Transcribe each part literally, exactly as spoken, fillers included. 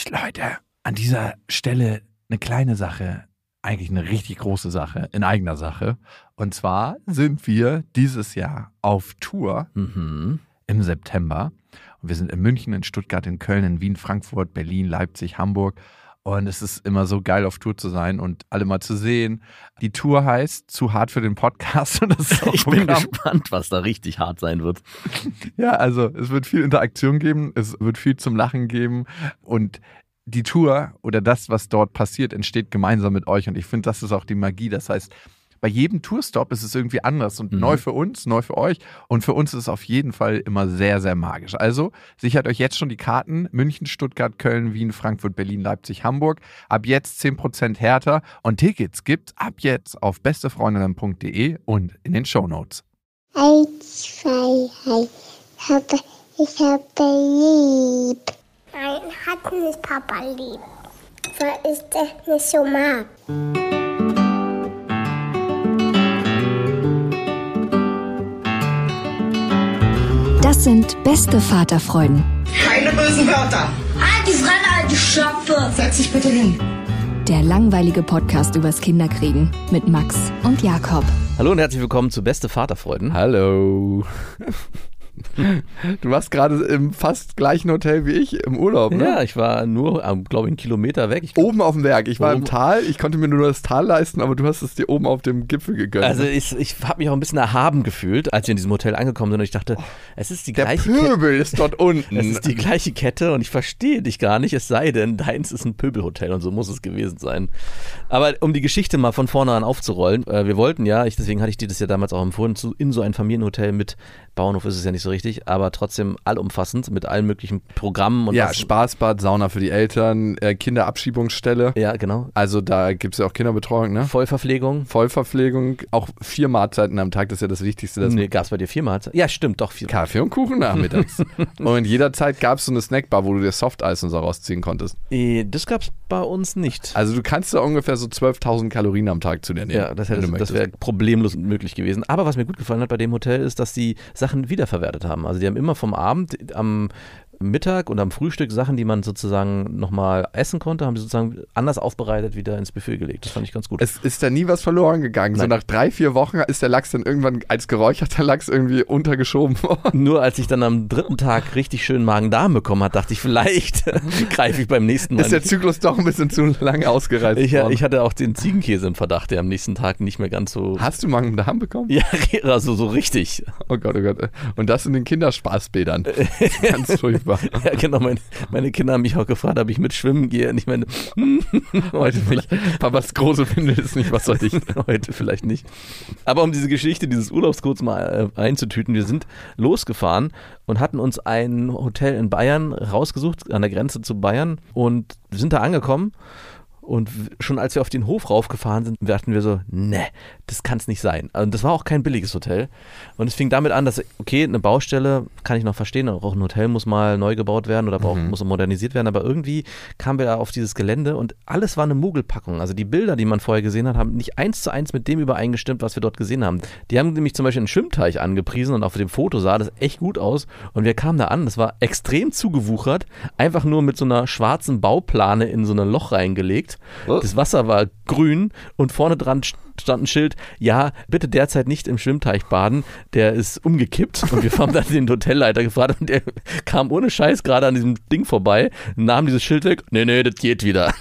Leute, an dieser Stelle eine kleine Sache, eigentlich eine richtig große Sache, in eigener Sache. Und zwar sind wir dieses Jahr auf Tour Mhm. im September. Und wir sind in München, in Stuttgart, in Köln, in Wien, Frankfurt, Berlin, Leipzig, Hamburg. Und es ist immer so geil, auf Tour zu sein und alle mal zu sehen. Die Tour heißt Zu hart für den Podcast. Und das ist auch Ich bin Programm. gespannt, was da richtig hart sein wird. Ja, also es wird viel Interaktion geben, es wird viel zum Lachen geben und die Tour oder das, was dort passiert, entsteht gemeinsam mit euch und ich finde, das ist auch die Magie. Das heißt, bei jedem Tourstop ist es irgendwie anders und Mhm. neu für uns, neu für euch und für uns ist es auf jeden Fall immer sehr, sehr magisch. Also sichert euch jetzt schon die Karten: München, Stuttgart, Köln, Wien, Frankfurt, Berlin, Leipzig, Hamburg. Ab jetzt zehn Prozent härter und Tickets gibt's ab jetzt auf bestefreundinnen punkt de und in den Shownotes. Eins, zwei, drei. Ich habe, ich habe lieb. Nein, hat nicht Papa lieb. Weil ich das nicht so mag. Das sind beste Vaterfreuden. Keine bösen Wörter. Halt die Fremde, alte Schöpfe. Setz dich bitte hin. Der langweilige Podcast übers Kinderkriegen mit Max und Jakob. Hallo und herzlich willkommen zu Beste Vaterfreuden. Hallo. Du warst gerade im fast gleichen Hotel wie ich im Urlaub, ne? Ja, ich war nur, glaube ich, einen Kilometer weg. Ich Oben auf dem Berg. Ich war Oben. im Tal. Ich konnte mir nur das Tal leisten, aber du hast es dir oben auf dem Gipfel gegönnt. Also ich, ich habe mich auch ein bisschen erhaben gefühlt, als wir in diesem Hotel angekommen sind und ich dachte, es ist die der gleiche Kette. Pöbel ist dort unten. Es ist die gleiche Kette und ich verstehe dich gar nicht, es sei denn, deins ist ein Pöbelhotel und so muss es gewesen sein. Aber um die Geschichte mal von vorne an aufzurollen, äh, wir wollten ja, ich, deswegen hatte ich dir das ja damals auch empfohlen, zu, in so ein Familienhotel mit, Bauernhof ist es ja nicht so richtig, aber trotzdem allumfassend mit allen möglichen Programmen. Und ja, was, Spaßbad, Sauna für die Eltern, äh, Kinderabschiebungsstelle. Ja, genau. Also da gibt es ja auch Kinderbetreuung, ne? Vollverpflegung. Vollverpflegung, auch vier Mahlzeiten am Tag, das ist ja das Wichtigste. Dass Nee, gab es bei dir viermal? Ja, stimmt, doch vier. Kaffee und Kuchen nachmittags. Und jederzeit gab es so eine Snackbar, wo du dir Softeis und so rausziehen konntest. Äh, Das gab es bei uns nicht. Also du kannst da ungefähr so zwölftausend Kalorien am Tag zu dir nehmen. Ja, das, wenn hätte, du das möchtest. wäre problemlos möglich gewesen. Aber was mir gut gefallen hat bei dem Hotel ist, dass die Sachen wiederverwertet haben. Also die haben immer vom Abend am Mittag und am Frühstück Sachen, die man sozusagen nochmal essen konnte, haben sie sozusagen anders aufbereitet wieder ins Buffet gelegt. Das fand ich ganz gut. Es ist da nie was verloren gegangen. Nein. So nach drei, vier Wochen ist der Lachs dann irgendwann als geräucherter Lachs irgendwie untergeschoben worden. Nur als ich dann am dritten Tag richtig schön Magen-Darm bekommen hat, dachte ich, vielleicht greife ich beim nächsten Mal. Ist der Zyklus doch ein bisschen zu lange ausgereizt ich, worden. ich hatte auch den Ziegenkäse im Verdacht, der am nächsten Tag nicht mehr ganz so... Hast du Magen-Darm bekommen? Ja, also so richtig. Oh Gott, oh Gott. Und das in den Kinderspaßbädern. Ganz furchtbar. Ja, genau. Meine, meine Kinder haben mich auch gefragt, ob ich mit schwimmen gehe. Und ich meine, Heute nicht. Papas große Windel ist nicht was soll ich. heute vielleicht nicht. Aber um diese Geschichte, dieses Urlaubs kurz mal äh, einzutüten, wir sind losgefahren und hatten uns ein Hotel in Bayern rausgesucht, an der Grenze zu Bayern und sind da angekommen. Und schon als wir auf den Hof raufgefahren sind, dachten wir so, ne, das kann es nicht sein. Und das war auch kein billiges Hotel. Und es fing damit an, dass, okay, eine Baustelle kann ich noch verstehen, auch ein Hotel muss mal neu gebaut werden oder auch, Mhm. muss modernisiert werden, aber irgendwie kamen wir da auf dieses Gelände und alles war eine Mogelpackung. Also die Bilder, die man vorher gesehen hat, haben nicht eins zu eins mit dem übereingestimmt, was wir dort gesehen haben. Die haben nämlich zum Beispiel einen Schwimmteich angepriesen und auf dem Foto sah das echt gut aus. Und wir kamen da an, das war extrem zugewuchert, einfach nur mit so einer schwarzen Bauplane in so ein Loch reingelegt. Das Wasser war grün und vorne dran stand ein Schild, ja, bitte derzeit nicht im Schwimmteich baden, der ist umgekippt. Und wir haben dann den Hotelleiter gefragt und der kam ohne Scheiß gerade an diesem Ding vorbei, nahm dieses Schild weg, nee, nee, das geht wieder.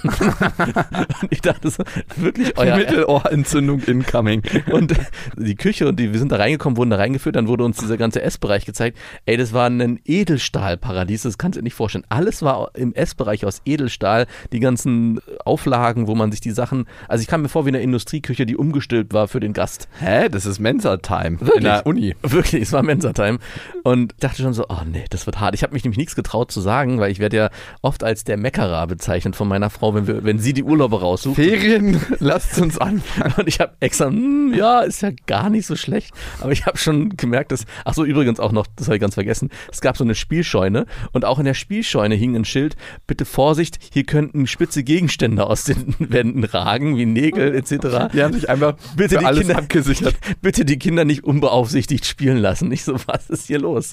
Und ich dachte, das ist wirklich euer... Mittelohrentzündung incoming. Und die Küche und die, wir sind da reingekommen, wurden da reingeführt, dann wurde uns dieser ganze Essbereich gezeigt. Ey, das war ein Edelstahlparadies, das kannst du dir nicht vorstellen. Alles war im Essbereich aus Edelstahl, die ganzen Auflagen, wo man sich die Sachen, also ich kam mir vor wie eine Industrieküche, die umgestülpt war für den Gast. Hä? Das ist Mensa-Time in der Uni. Wirklich, es war Mensa-Time. Und dachte schon so, oh nee, das wird hart. Ich habe mich nämlich nichts getraut zu sagen, weil ich werde ja oft als der Meckerer bezeichnet von meiner Frau, wenn, wir, wenn sie die Urlaube raussucht. Ferien, lasst uns anfangen. Und ich habe extra, hm, ja, ist ja gar nicht so schlecht. Aber ich habe schon gemerkt, dass, ach so, übrigens auch noch, das habe ich ganz vergessen, es gab so eine Spielscheune und auch in der Spielscheune hing ein Schild, bitte Vorsicht, hier könnten spitze Gegenstände aus den Wänden ragen, wie Nägel et cetera. Die haben sich einmal einfach bitte für die alles Kinder, abgesichert. Bitte die Kinder nicht unbeaufsichtigt spielen lassen. Nicht so, was ist hier los?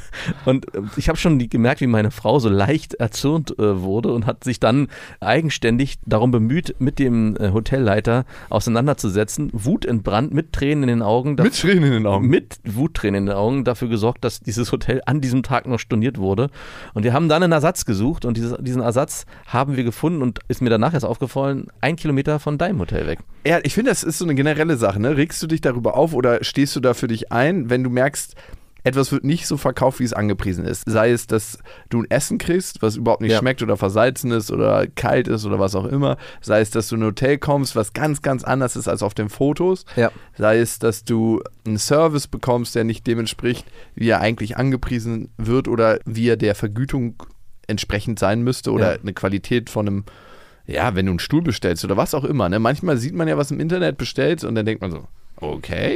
Und ich habe schon die, gemerkt, wie meine Frau so leicht erzürnt äh, wurde und hat sich dann eigenständig darum bemüht, mit dem äh, Hotelleiter auseinanderzusetzen, wutentbrannt, mit Tränen in den Augen. Mit Tränen in den Augen. Mit Wuttränen in den Augen dafür gesorgt, dass dieses Hotel an diesem Tag noch storniert wurde. Und wir haben dann einen Ersatz gesucht und dieses, diesen Ersatz haben wir gefunden und ist mir danach erst aufgefallen, ein Kilometer von deinem Hotel weg. Ja, ich finde, das ist so eine generelle Sache. Ne? Regst du dich darüber auf oder stehst du da für dich ein, wenn du merkst, etwas wird nicht so verkauft, wie es angepriesen ist? Sei es, dass du ein Essen kriegst, was überhaupt nicht ja. schmeckt oder versalzen ist oder kalt ist oder was auch immer. Sei es, dass du in ein Hotel kommst, was ganz, ganz anders ist als auf den Fotos. Ja. Sei es, dass du einen Service bekommst, der nicht dem entspricht, wie er eigentlich angepriesen wird oder wie er der Vergütung entsprechend sein müsste oder ja. eine Qualität von einem, ja, wenn du einen Stuhl bestellst oder was auch immer. Ne? Manchmal sieht man ja, was im Internet bestellt und dann denkt man so, okay,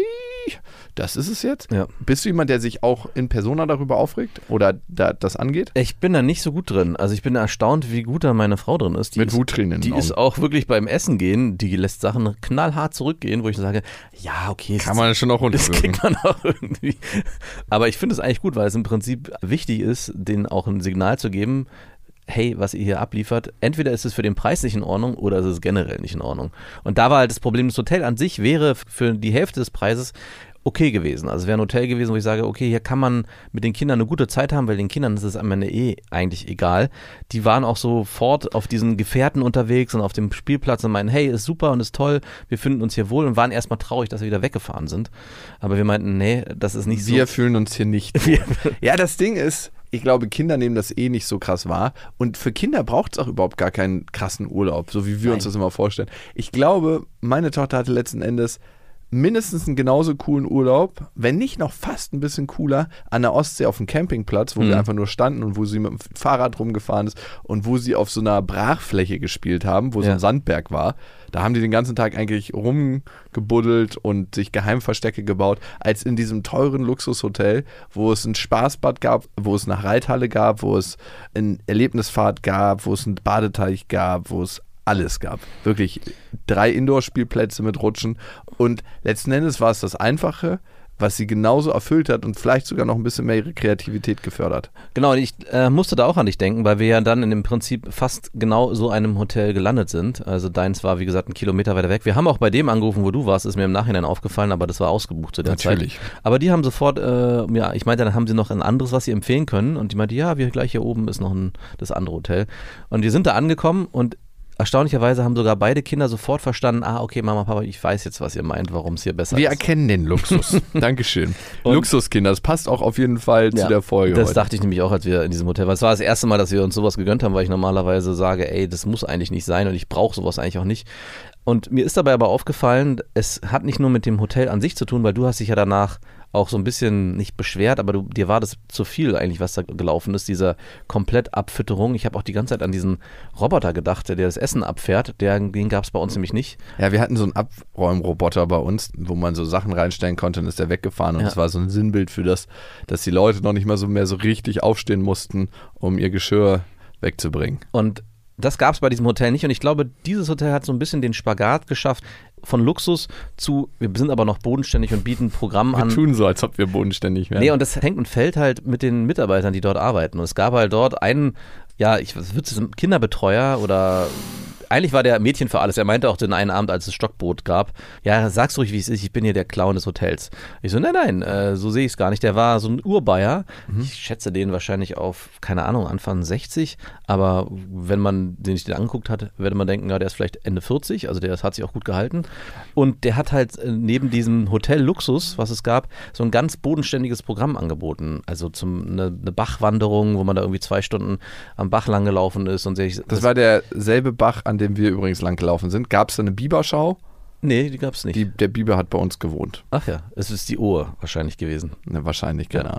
das ist es jetzt? Ja. Bist du jemand, der sich auch in Persona darüber aufregt oder da, das angeht? Ich bin da nicht so gut drin. Also ich bin erstaunt, wie gut da meine Frau drin ist. Die Mit ist, Wuttränen in den Die Augen. ist auch wirklich beim Essen gehen, die lässt Sachen knallhart zurückgehen, wo ich sage, ja, okay. Kann man schon auch das runterwürgen. kriegt man auch irgendwie. Aber ich finde es eigentlich gut, weil es im Prinzip wichtig ist, denen auch ein Signal zu geben, hey, was ihr hier abliefert, entweder ist es für den Preis nicht in Ordnung oder ist es generell nicht in Ordnung. Und da war halt das Problem, das Hotel an sich wäre für die Hälfte des Preises okay gewesen. Also es wäre ein Hotel gewesen, wo ich sage, okay, hier kann man mit den Kindern eine gute Zeit haben, weil den Kindern ist es am Ende eh eigentlich egal. Die waren auch sofort auf diesen Gefährten unterwegs und auf dem Spielplatz und meinen, hey, ist super und ist toll, wir finden uns hier wohl und waren erstmal traurig, dass wir wieder weggefahren sind. Aber wir meinten, nee, das ist nicht so. Wir fühlen uns hier nicht wohl. Ja, das Ding ist, ich glaube, Kinder nehmen das eh nicht so krass wahr. Und für Kinder braucht es auch überhaupt gar keinen krassen Urlaub, so wie wir Nein. uns das immer vorstellen. Ich glaube, meine Tochter hatte letzten Endes mindestens einen genauso coolen Urlaub, wenn nicht noch fast ein bisschen cooler, an der Ostsee auf dem Campingplatz, wo Mhm. wir einfach nur standen und wo sie mit dem Fahrrad rumgefahren ist und wo sie auf so einer Brachfläche gespielt haben, wo so Ja. ein Sandberg war. Da haben die den ganzen Tag eigentlich rumgebuddelt und sich Geheimverstecke gebaut, als in diesem teuren Luxushotel, wo es ein Spaßbad gab, wo es eine Reithalle gab, wo es eine Erlebnisfahrt gab, wo es einen Badeteich gab, wo es alles gab. Wirklich drei Indoor-Spielplätze mit Rutschen. Und letzten Endes war es das Einfache, was sie genauso erfüllt hat und vielleicht sogar noch ein bisschen mehr ihre Kreativität gefördert. Genau, und ich äh, musste da auch an dich denken, weil wir ja dann in dem Prinzip fast genau so einem Hotel gelandet sind. Also deins war, wie gesagt, einen Kilometer weiter weg. Wir haben auch bei dem angerufen, wo du warst, ist mir im Nachhinein aufgefallen, aber das war ausgebucht zu der Natürlich. Zeit. Aber die haben sofort, äh, ja, ich meinte, dann haben sie noch ein anderes, was sie empfehlen können. Und die meinte, ja, wir gleich hier oben ist noch ein, das andere Hotel. Und wir sind da angekommen und erstaunlicherweise haben sogar beide Kinder sofort verstanden, ah, okay, Mama, Papa, ich weiß jetzt, was ihr meint, warum es hier besser Wir ist. erkennen den Luxus. Dankeschön. Und- Luxuskinder, das passt auch auf jeden Fall zu Ja, der Folge Das heute. dachte ich nämlich auch, als wir in diesem Hotel waren. Es war das erste Mal, dass wir uns sowas gegönnt haben, weil ich normalerweise sage, ey, das muss eigentlich nicht sein und ich brauche sowas eigentlich auch nicht. Und mir ist dabei aber aufgefallen, es hat nicht nur mit dem Hotel an sich zu tun, weil du hast dich ja danach auch so ein bisschen nicht beschwert, aber du, dir war das zu viel eigentlich, was da gelaufen ist, dieser Komplettabfütterung. Ich habe auch die ganze Zeit an diesen Roboter gedacht, der das Essen abfährt. Der, den gab es bei uns nämlich nicht. Ja, wir hatten so einen Abräumroboter bei uns, wo man so Sachen reinstellen konnte und ist der weggefahren. Und Ja. das war so ein Sinnbild für das, dass die Leute noch nicht mal so mehr so richtig aufstehen mussten, um ihr Geschirr wegzubringen. Und das gab es bei diesem Hotel nicht und ich glaube, dieses Hotel hat so ein bisschen den Spagat geschafft von Luxus zu, wir sind aber noch bodenständig und bieten Programm Wir an. tun so, als ob wir bodenständig wären. Nee, und das hängt und fällt halt mit den Mitarbeitern, die dort arbeiten. Und es gab halt dort einen, ja, ich würde es Kinderbetreuer oder eigentlich war der Mädchen für alles. Er meinte auch den einen Abend, als es Stockbrot gab, ja, sag's ruhig, wie es ist, ich bin hier der Clown des Hotels. Ich so, nein, nein, äh, so sehe ich es gar nicht. Der war so ein Urbayer. Mhm. Ich schätze den wahrscheinlich auf, keine Ahnung, Anfang sechzig. Aber wenn man den sich den angeguckt hat, würde man denken, ja, der ist vielleicht Ende vierzig. Also der hat sich auch gut gehalten. Und der hat halt äh, neben diesem Hotel Luxus, was es gab, so ein ganz bodenständiges Programm angeboten. Also zum eine, eine Bachwanderung, wo man da irgendwie zwei Stunden am Bach lang gelaufen ist. Und sich, Das war derselbe Bach, an dem wir übrigens lang gelaufen sind. Gab es da eine Biberschau? Nee, die gab's nicht. Die, der Biber hat bei uns gewohnt. Ach ja, es ist die Uhr wahrscheinlich gewesen. Ne, wahrscheinlich, keine Ja. Ahnung.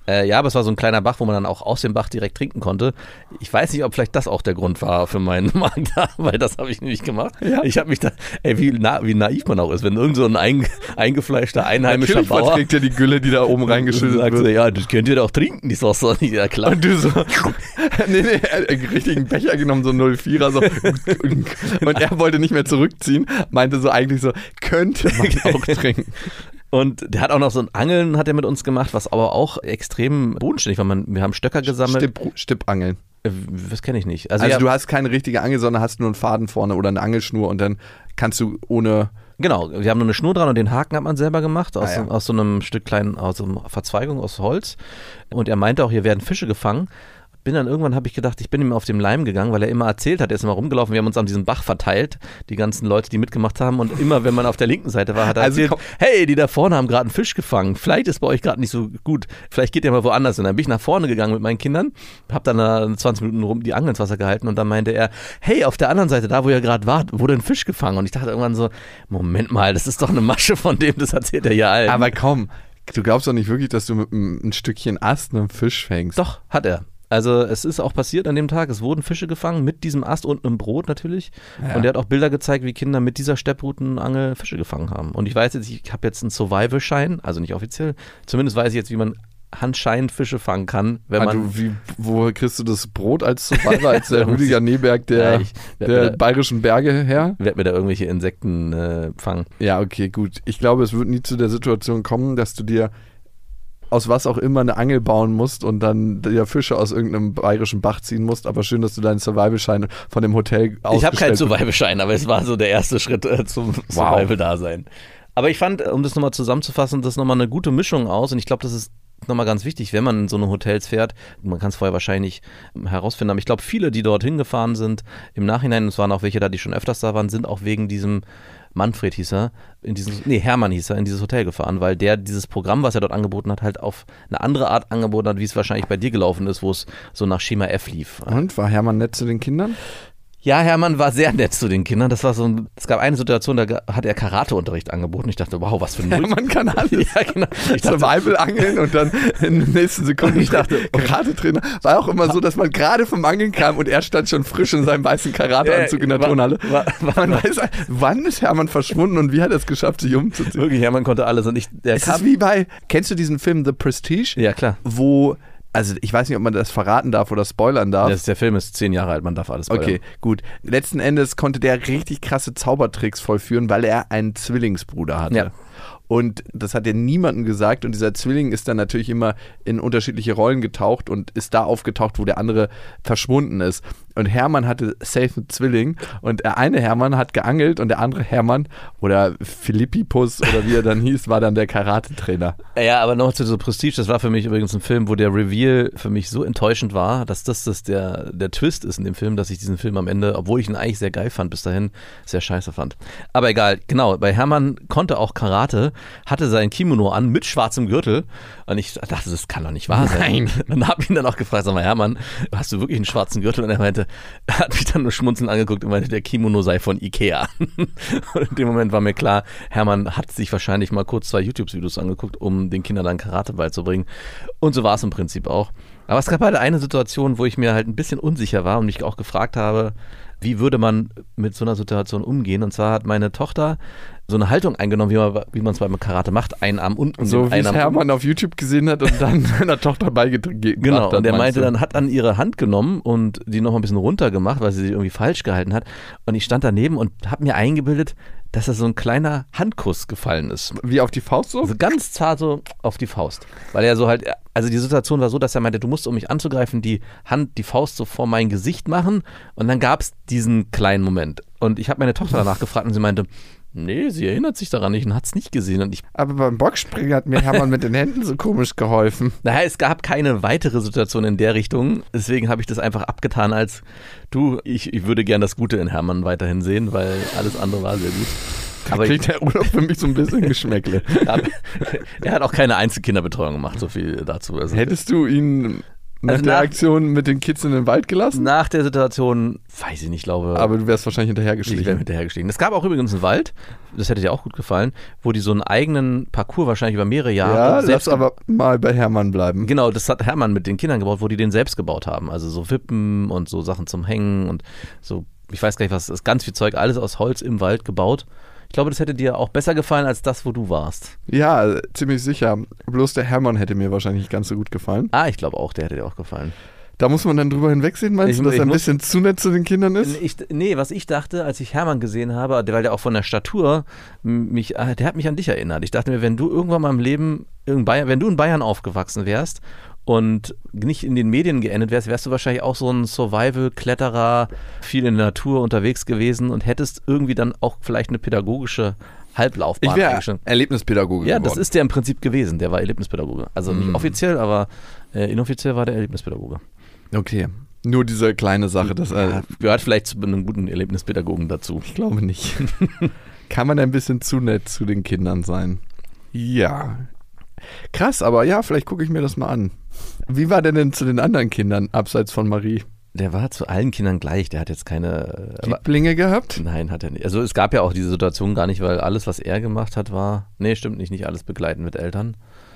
Äh, ja, aber es war so ein kleiner Bach, wo man dann auch aus dem Bach direkt trinken konnte. Ich weiß nicht, ob vielleicht das auch der Grund war für meinen Magen da, weil das habe ich nämlich gemacht. Ja. Ich habe mich da, ey, wie, na, wie naiv man auch ist, wenn irgend so ein ein, eingefleischter Einheimischer Natürlich Bauer verträgt ja die Gülle, die da oben reingeschüttet sagt wird. so, ja, das könnt ihr doch trinken, die Wasser. Ja, klar. Und du so, nee, nee, er hat einen richtigen Becher genommen, so null Komma vierer, so. Und er wollte nicht mehr zurückziehen, meinte so eigentlich so, könnte man auch trinken. Und der hat auch noch so ein Angeln, hat er mit uns gemacht, was aber auch extrem bodenständig war. Man, wir haben Stöcker gesammelt. Stipp, Stippangeln. Äh, das kenne ich nicht. Also, Also ja, du hast keine richtige Angel, sondern hast nur einen Faden vorne oder eine Angelschnur und dann kannst du ohne... Genau, wir haben nur eine Schnur dran und den Haken hat man selber gemacht, aus, Ah, ja. aus so einem Stück kleinen, aus so einer Verzweigung aus Holz. Und er meinte auch, hier werden Fische gefangen. Bin dann irgendwann, habe ich gedacht, ich bin ihm auf dem Leim gegangen, weil er immer erzählt hat, er ist immer rumgelaufen, wir haben uns an diesem Bach verteilt, die ganzen Leute, die mitgemacht haben, und immer, wenn man auf der linken Seite war, hat er Also erzählt, komm- hey, die da vorne haben gerade einen Fisch gefangen, vielleicht ist bei euch gerade nicht so gut, vielleicht geht ihr mal woanders. Und dann bin ich nach vorne gegangen mit meinen Kindern, habe dann da zwanzig Minuten rum die Angel ins Wasser gehalten und dann meinte er, hey, auf der anderen Seite, da wo ihr gerade wart, wurde ein Fisch gefangen. Und ich dachte irgendwann so, Moment mal, das ist doch eine Masche von dem, das erzählt er ja allen. Aber komm, du glaubst doch nicht wirklich, dass du mit einem, ein Stückchen Ast einen Fisch fängst. Doch, hat er. Also es ist auch passiert an dem Tag, es wurden Fische gefangen mit diesem Ast und einem Brot natürlich. Ja. Und er hat auch Bilder gezeigt, wie Kinder mit dieser Stepprutenangel Fische gefangen haben. Und ich weiß jetzt, ich habe jetzt einen Survival-Schein, also nicht offiziell, zumindest weiß ich jetzt, wie man handscheinend Fische fangen kann, wenn man... Also wie, wo kriegst du das Brot als Survivor, als der Rüdiger Neberg der, Ja, ich werd der mir da- bayerischen Berge her? werd mir da irgendwelche Insekten äh, fangen. Ja, okay, gut. Ich glaube, es wird nie zu der Situation kommen, dass du dir aus was auch immer eine Angel bauen musst und dann dir Fische aus irgendeinem bayerischen Bach ziehen musst, aber schön, dass du deinen Survival-Schein von dem Hotel ausgestellt Ich habe keinen Survival-Schein, aber es war so der erste Schritt äh, zum Survival-Dasein. Aber ich fand, um das nochmal zusammenzufassen, das ist nochmal eine gute Mischung aus, und ich glaube, das ist nochmal ganz wichtig, wenn man in so eine Hotels fährt. Man kann es vorher wahrscheinlich herausfinden, aber ich glaube, viele, die dorthin gefahren sind, im Nachhinein, es waren auch welche da, die schon öfters da waren, sind auch wegen diesem Manfred hieß er, in dieses, nee, Hermann hieß er, in dieses Hotel gefahren, weil der dieses Programm, was er dort angeboten hat, halt auf eine andere Art angeboten hat, wie es wahrscheinlich bei dir gelaufen ist, wo es so nach Schema F lief. Und, war Hermann nett zu den Kindern? Ja, Hermann war sehr nett zu den Kindern. Das war so ein, es gab eine Situation, da ge- hat er Karateunterricht angeboten. Ich dachte, wow, was für ein Hermann kann alles. Ja, genau. Ich dachte, Survival-Angeln und dann in der nächsten Sekunde, ich dachte, Karate-Trainer. War auch immer so, dass man gerade vom Angeln kam und er stand schon frisch in seinem weißen Karateanzug in der war- Turnhalle. war- war- Man weiß, wann ist Hermann verschwunden und wie hat er es geschafft, sich umzuziehen? wirklich, Hermann konnte alles und ich, der Es kam, ist wie bei, kennst du diesen Film The Prestige? ja klar. Wo, also ich weiß nicht, ob man das verraten darf oder spoilern darf. Das, der Film ist zehn Jahre alt, man darf alles spoilern. Okay, gut. Letzten Endes konnte der richtig krasse Zaubertricks vollführen, weil er einen Zwillingsbruder hatte. Ja. Und das hat er niemandem gesagt. Und dieser Zwilling ist dann natürlich immer in unterschiedliche Rollen getaucht und ist da aufgetaucht, wo der andere verschwunden ist. Und Hermann hatte safe einen Zwilling. Und der eine Hermann hat geangelt und der andere Hermann oder Philippipus oder wie er dann hieß, war dann der Karate-Trainer. Ja, aber noch zu so Prestige, das war für mich übrigens ein Film, wo der Reveal für mich so enttäuschend war, dass das, das der, der Twist ist in dem Film, dass ich diesen Film am Ende, obwohl ich ihn eigentlich sehr geil fand, bis dahin sehr scheiße fand. Aber egal, genau, bei Hermann konnte auch Karate, hatte sein Kimono an mit schwarzem Gürtel und ich dachte, das kann doch nicht wahr sein. Nein. Und habe ihn dann auch gefragt, sag mal, Hermann, hast du wirklich einen schwarzen Gürtel? Und er meinte, er hat mich dann nur schmunzelnd angeguckt und meinte, der Kimono sei von Ikea. Und in dem Moment war mir klar, Hermann hat sich wahrscheinlich mal kurz zwei YouTube-Videos angeguckt, um den Kindern dann Karate beizubringen. Und so war es im Prinzip auch. Aber es gab halt eine Situation, wo ich mir halt ein bisschen unsicher war und mich auch gefragt habe, wie würde man mit so einer Situation umgehen? Und zwar hat meine Tochter so eine Haltung eingenommen, wie man wie man es beim Karate macht, einen Arm unten, So den wie einen es Arm Hermann auf YouTube gesehen hat und dann seiner Tochter beigebracht Genau, hat. und der meinst meinte du? dann, hat an ihre Hand genommen und die noch ein bisschen runter gemacht, weil sie sie irgendwie falsch gehalten hat. Und ich stand daneben und habe mir eingebildet, dass da so ein kleiner Handkuss gefallen ist. Wie auf die Faust so? Also ganz zart so auf die Faust. Weil er so halt, also die Situation war so, dass er meinte, du musst, um mich anzugreifen, die Hand, die Faust so vor mein Gesicht machen. Und dann gab es diesen kleinen Moment. Und ich habe meine Tochter danach gefragt und sie meinte, nee, sie erinnert sich daran nicht und hat es nicht gesehen. Und ich, Aber beim Boxspringen hat mir Hermann mit den Händen so komisch geholfen. naja, es gab keine weitere Situation in der Richtung. Deswegen habe ich das einfach abgetan als, du, ich, ich würde gern das Gute in Hermann weiterhin sehen, weil alles andere war sehr gut. Aber ich- kriegt der Urlaub für mich so ein bisschen Geschmäckle. Er hat auch keine Einzelkinderbetreuung gemacht, so viel dazu. Also, Hättest du ihn Nach Also der nach- Aktion mit den Kids in den Wald gelassen? Nach der Situation, weiß ich nicht, glaube Aber du wärst wahrscheinlich ich wäre hinterhergeschlichen. hinterhergestiegen. Es gab auch übrigens einen Wald, das hätte dir auch gut gefallen, wo die so einen eigenen Parcours wahrscheinlich über mehrere Jahre Ja, selbst lass aber mal bei Hermann bleiben. Genau, das hat Hermann mit den Kindern gebaut, wo die den selbst gebaut haben. Also so Wippen und so Sachen zum Hängen und so, ich weiß gar nicht was, das ist ganz viel Zeug, alles aus Holz im Wald gebaut. Ich glaube, das hätte dir auch besser gefallen als das, wo du warst. Ja, ziemlich sicher. Bloß der Hermann hätte mir wahrscheinlich nicht ganz so gut gefallen. Ah, ich glaube auch, der hätte dir auch gefallen. Da muss man dann drüber hinwegsehen, meinst Ich- du, dass ich er ein muss- bisschen zu nett zu den Kindern ist? Ich, nee, was ich dachte, als ich Hermann gesehen habe, weil der auch von der Statur mich, der hat mich an dich erinnert. Ich dachte mir, wenn du irgendwann mal im Leben, in Bayern, wenn du in Bayern aufgewachsen wärst und nicht in den Medien geendet wärst, wärst du wahrscheinlich auch so ein Survival-Kletterer, viel in der Natur unterwegs gewesen und hättest irgendwie dann auch vielleicht eine pädagogische Halblaufbahn Ich wäre eingeschlagen. Erlebnispädagoge Ja, geworden. das ist der im Prinzip gewesen. Der war Erlebnispädagoge. Also nicht Mhm. offiziell, aber äh, inoffiziell war der Erlebnispädagoge. Okay. Nur diese kleine Sache, dass er. Ja, gehört vielleicht zu einem guten Erlebnispädagogen dazu. Ich glaube nicht. Kann man ein bisschen zu nett zu den Kindern sein? Ja. Krass, aber ja, vielleicht gucke ich mir das mal an. Wie war der denn zu den anderen Kindern, abseits von Marie? Der war zu allen Kindern gleich. Der hat jetzt keine. äh, Lieblinge gehabt? Nein, hat er nicht. Also es gab ja auch diese Situation gar nicht, weil alles, was er gemacht hat, war. Nee, stimmt nicht, nicht alles begleiten mit Eltern.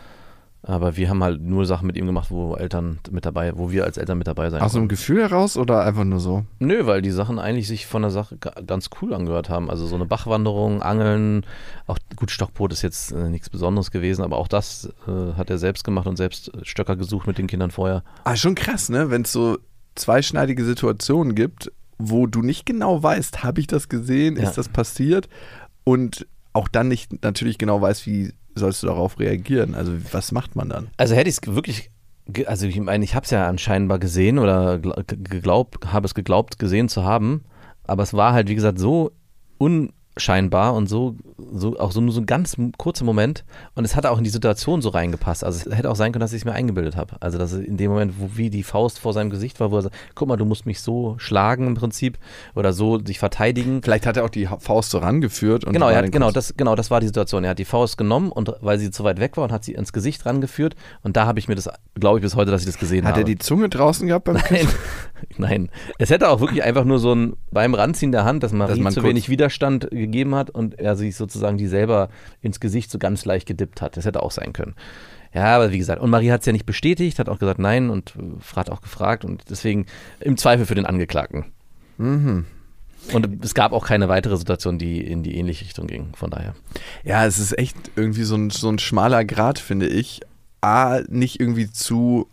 Aber wir haben halt nur Sachen mit ihm gemacht, wo Eltern mit dabei, wo wir als Eltern mit dabei sein Aus einem konnten. Gefühl heraus oder einfach nur so? Nö, weil die Sachen eigentlich sich von der Sache ga- ganz cool angehört haben. Also so eine Bachwanderung, Angeln, auch gut, Stockbrot ist jetzt äh, nichts Besonderes gewesen, aber auch das äh, hat er selbst gemacht und selbst Stöcker gesucht mit den Kindern vorher. Ah, schon krass, ne? Wenn es so zweischneidige Situationen gibt, wo du nicht genau weißt, habe ich das gesehen, Ja. ist das passiert? Und auch dann nicht natürlich genau weißt, wie sollst du darauf reagieren? Also was macht man dann? Also hätte ich es wirklich, ge- also ich meine, ich habe es ja anscheinend gesehen oder gl- ge- geglaubt, habe es geglaubt gesehen zu haben, aber es war halt, wie gesagt, so unscheinbar und so, so auch so nur so ein ganz kurzer Moment und es hat auch in die Situation so reingepasst. Also es hätte auch sein können, dass ich es mir eingebildet habe. Also dass es in dem Moment, wo wie die Faust vor seinem Gesicht war, wo er sagt, guck mal, du musst mich so schlagen im Prinzip oder so sich verteidigen. Vielleicht hat er auch die Ha- Faust so rangeführt. Und Genau, war er dann hat, genau, kurz- das, genau, das war die Situation. Er hat die Faust genommen und weil sie zu weit weg war und hat sie ins Gesicht rangeführt und da habe ich mir das, glaube ich bis heute, dass ich das gesehen Hat habe. er die Zunge draußen gehabt beim Nein, nein. Es hätte auch wirklich einfach nur so ein beim Ranziehen der Hand, dass Marie Dass man zu kurz- wenig Widerstand gegeben hat und er sich sozusagen die selber ins Gesicht so ganz leicht gedippt hat. Das hätte auch sein können. Ja, aber wie gesagt, und Marie hat es ja nicht bestätigt, hat auch gesagt nein und äh, hat auch gefragt und deswegen im Zweifel für den Angeklagten. Mhm. Und es gab auch keine weitere Situation, die in die ähnliche Richtung ging, von daher. Ja, es ist echt irgendwie so ein, so ein schmaler Grat, finde ich. A, nicht irgendwie zu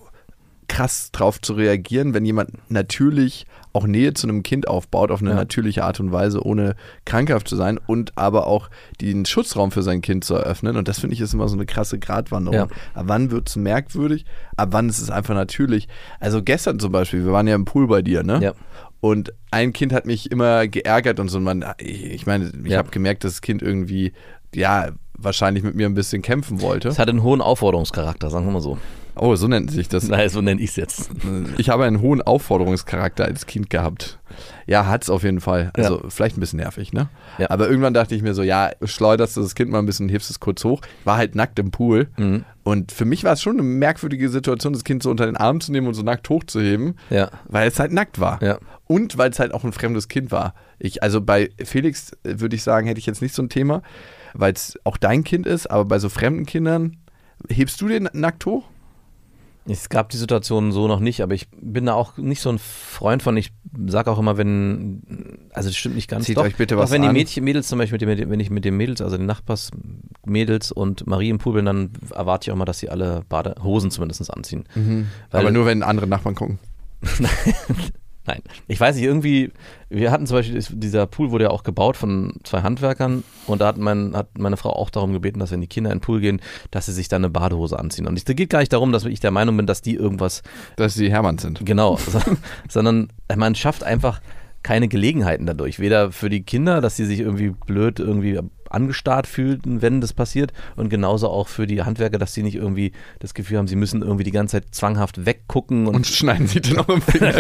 krass drauf zu reagieren, wenn jemand natürlich auch Nähe zu einem Kind aufbaut, auf eine Ja. natürliche Art und Weise, ohne krankhaft zu sein und aber auch den Schutzraum für sein Kind zu eröffnen. Und das finde ich ist immer so eine krasse Gratwanderung. Ja. Ab wann wird es merkwürdig? Ab wann ist es einfach natürlich? Also gestern zum Beispiel, wir waren ja im Pool bei dir, ne? Ja. Und ein Kind hat mich immer geärgert und so. Man, ich meine, ich Ja. habe gemerkt, dass das Kind irgendwie, ja, wahrscheinlich mit mir ein bisschen kämpfen wollte. Es hat einen hohen Aufforderungscharakter, sagen wir mal so. Oh, so nennt sich das. Nein, so nenne ich es jetzt. Ich habe einen hohen Aufforderungscharakter als Kind gehabt. Ja, hat's auf jeden Fall. Also vielleicht ein bisschen nervig, ne? Ja. Aber irgendwann dachte ich mir so, ja, schleuderst du das Kind mal ein bisschen, hebst es kurz hoch. War halt nackt im Pool. Mhm. Und für mich war es schon eine merkwürdige Situation, das Kind so unter den Arm zu nehmen und so nackt hochzuheben, Ja. weil es halt nackt war. Ja. Und weil es halt auch ein fremdes Kind war. Ich, also bei Felix äh, würde ich sagen, hätte ich jetzt nicht so ein Thema, weil es auch dein Kind ist, aber bei so fremden Kindern, hebst du den nackt hoch? Es gab die Situation so noch nicht, aber ich bin da auch nicht so ein Freund von. Ich sage auch immer, wenn, also das stimmt nicht ganz. Zieht doch, euch bitte doch, was wenn an. die Mädchen, Mädels zum Beispiel, mit dem, wenn ich mit den Mädels, also den Nachbarsmädels und Marie im Pool bin, dann erwarte ich auch mal, dass sie alle Badehosen zumindest anziehen. Weil- Aber nur, wenn andere Nachbarn gucken. Nein, ich weiß nicht, irgendwie, wir hatten zum Beispiel, dieser Pool wurde ja auch gebaut von zwei Handwerkern und da hat, mein, hat meine Frau auch darum gebeten, dass wenn die Kinder in den Pool gehen, dass sie sich dann eine Badehose anziehen. Und es geht gar nicht darum, dass ich der Meinung bin, dass die irgendwas, Dass sie Hermann sind. genau, so, sondern man schafft einfach keine Gelegenheiten dadurch. Weder für die Kinder, dass sie sich irgendwie blöd irgendwie angestarrt fühlten, wenn das passiert. Und genauso auch für die Handwerker, dass sie nicht irgendwie das Gefühl haben, sie müssen irgendwie die ganze Zeit zwanghaft weggucken. Und, Und schneiden sie dann auch im Finger.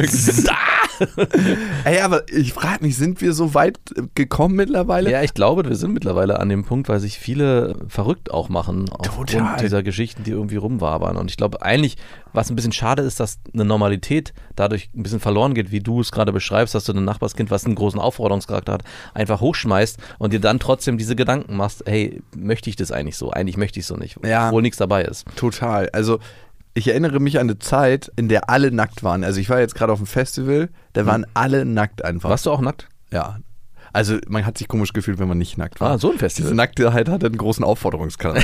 Ey, aber ich frage mich, sind wir so weit gekommen mittlerweile? Ja, ich glaube, wir sind mittlerweile an dem Punkt, weil sich viele verrückt auch machen aufgrund Total. dieser Geschichten, die irgendwie rumwabern. Und ich glaube eigentlich, was ein bisschen schade ist, dass eine Normalität dadurch ein bisschen verloren geht, wie du es gerade beschreibst, dass du ein Nachbarskind, was einen großen Aufforderungscharakter hat, einfach hochschmeißt und dir dann trotzdem diese Gedanken machst, hey, möchte ich das eigentlich so? Eigentlich möchte ich so nicht, Ja. obwohl nichts dabei ist. Total. Also ich erinnere mich an eine Zeit, in der alle nackt waren. Also ich war jetzt gerade auf einem Festival, da waren alle nackt einfach. Warst du auch nackt? Ja. Also man hat sich komisch gefühlt, wenn man nicht nackt war. Ah, so ein Diese Festival. Nacktheit hatte einen großen Aufforderungscharakter.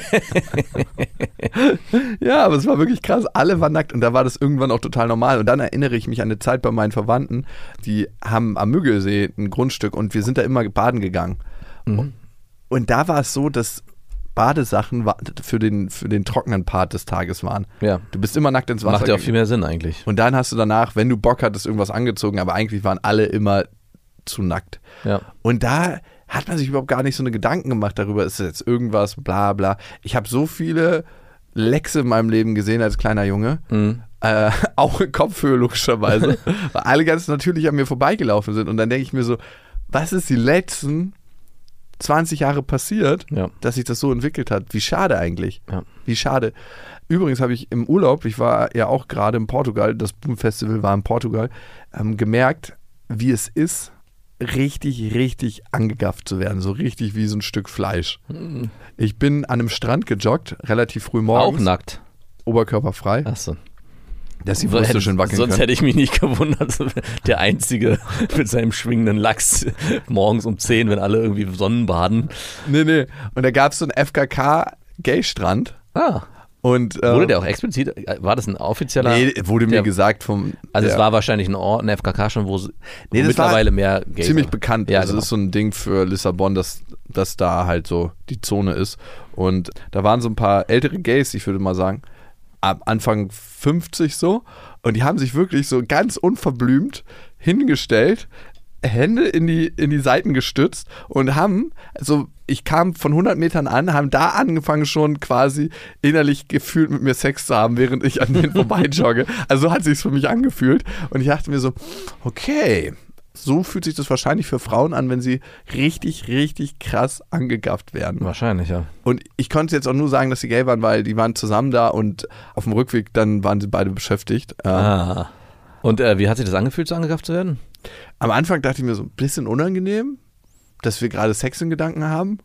Ja, aber es war wirklich krass. Alle waren nackt und da war das irgendwann auch total normal. Und dann erinnere ich mich an eine Zeit bei meinen Verwandten, die haben am Müggelsee ein Grundstück und wir sind da immer baden gegangen. Mhm. Und da war es so, dass Badesachen für den, für den trockenen Part des Tages waren. Ja. Du bist immer nackt ins Wasser Macht ja auch gegangen. viel mehr Sinn eigentlich. Und dann hast du danach, wenn du Bock hattest, irgendwas angezogen, aber eigentlich waren alle immer zu nackt. Ja. Und da hat man sich überhaupt gar nicht so eine Gedanken gemacht darüber, ist jetzt irgendwas, bla bla. Ich habe so viele Lecks in meinem Leben gesehen als kleiner Junge. Mhm. Äh, auch in Kopfhöhe logischerweise, weil alle ganz natürlich an mir vorbeigelaufen sind. Und dann denke ich mir so, was ist die letzten zwanzig Jahre passiert, Ja. dass sich das so entwickelt hat? Wie schade eigentlich. Ja. Wie schade. Übrigens habe ich im Urlaub, ich war ja auch gerade in Portugal, das Boom Festival war in Portugal, ähm, gemerkt, wie es ist, richtig, richtig angegafft zu werden. So richtig wie so ein Stück Fleisch. Ich bin an einem Strand gejoggt, relativ früh morgens. Auch nackt. oberkörperfrei, Achso. dass die Brüste schön wackeln Sonst können. hätte ich mich nicht gewundert. Der Einzige mit seinem schwingenden Lachs morgens um zehn, wenn alle irgendwie Sonnenbaden. Nee, nee. Und da gab es so einen F K K-Gay-Strand. Ah. Und, äh, Wurde der auch explizit, war das ein offizieller? Nee, wurde mir der, gesagt vom... Also der, es war wahrscheinlich ein Ort, ein F K K schon, wo, wo Nee, das mittlerweile war mehr Gays ziemlich sind. bekannt. Ja, also genau. das ist so ein Ding für Lissabon, dass, dass da halt so die Zone ist. Und da waren so ein paar ältere Gays, ich würde mal sagen, ab Anfang fünfzig so. Und die haben sich wirklich so ganz unverblümt hingestellt, Hände in die, in die Seiten gestützt und haben, also ich kam von hundert Metern an, haben da angefangen schon quasi innerlich gefühlt mit mir Sex zu haben, während ich an denen vorbeijogge. Also so hat sich's für mich angefühlt und ich dachte mir so, okay, so fühlt sich das wahrscheinlich für Frauen an, wenn sie richtig, richtig krass angegafft werden. Wahrscheinlich, ja. Und ich konnte jetzt auch nur sagen, dass sie gay waren, weil die waren zusammen da und auf dem Rückweg dann waren sie beide beschäftigt. Ähm, Ah. Und äh, wie hat sich das angefühlt, so angegafft zu werden? Am Anfang dachte ich mir so ein bisschen unangenehm, dass wir gerade Sex in Gedanken haben.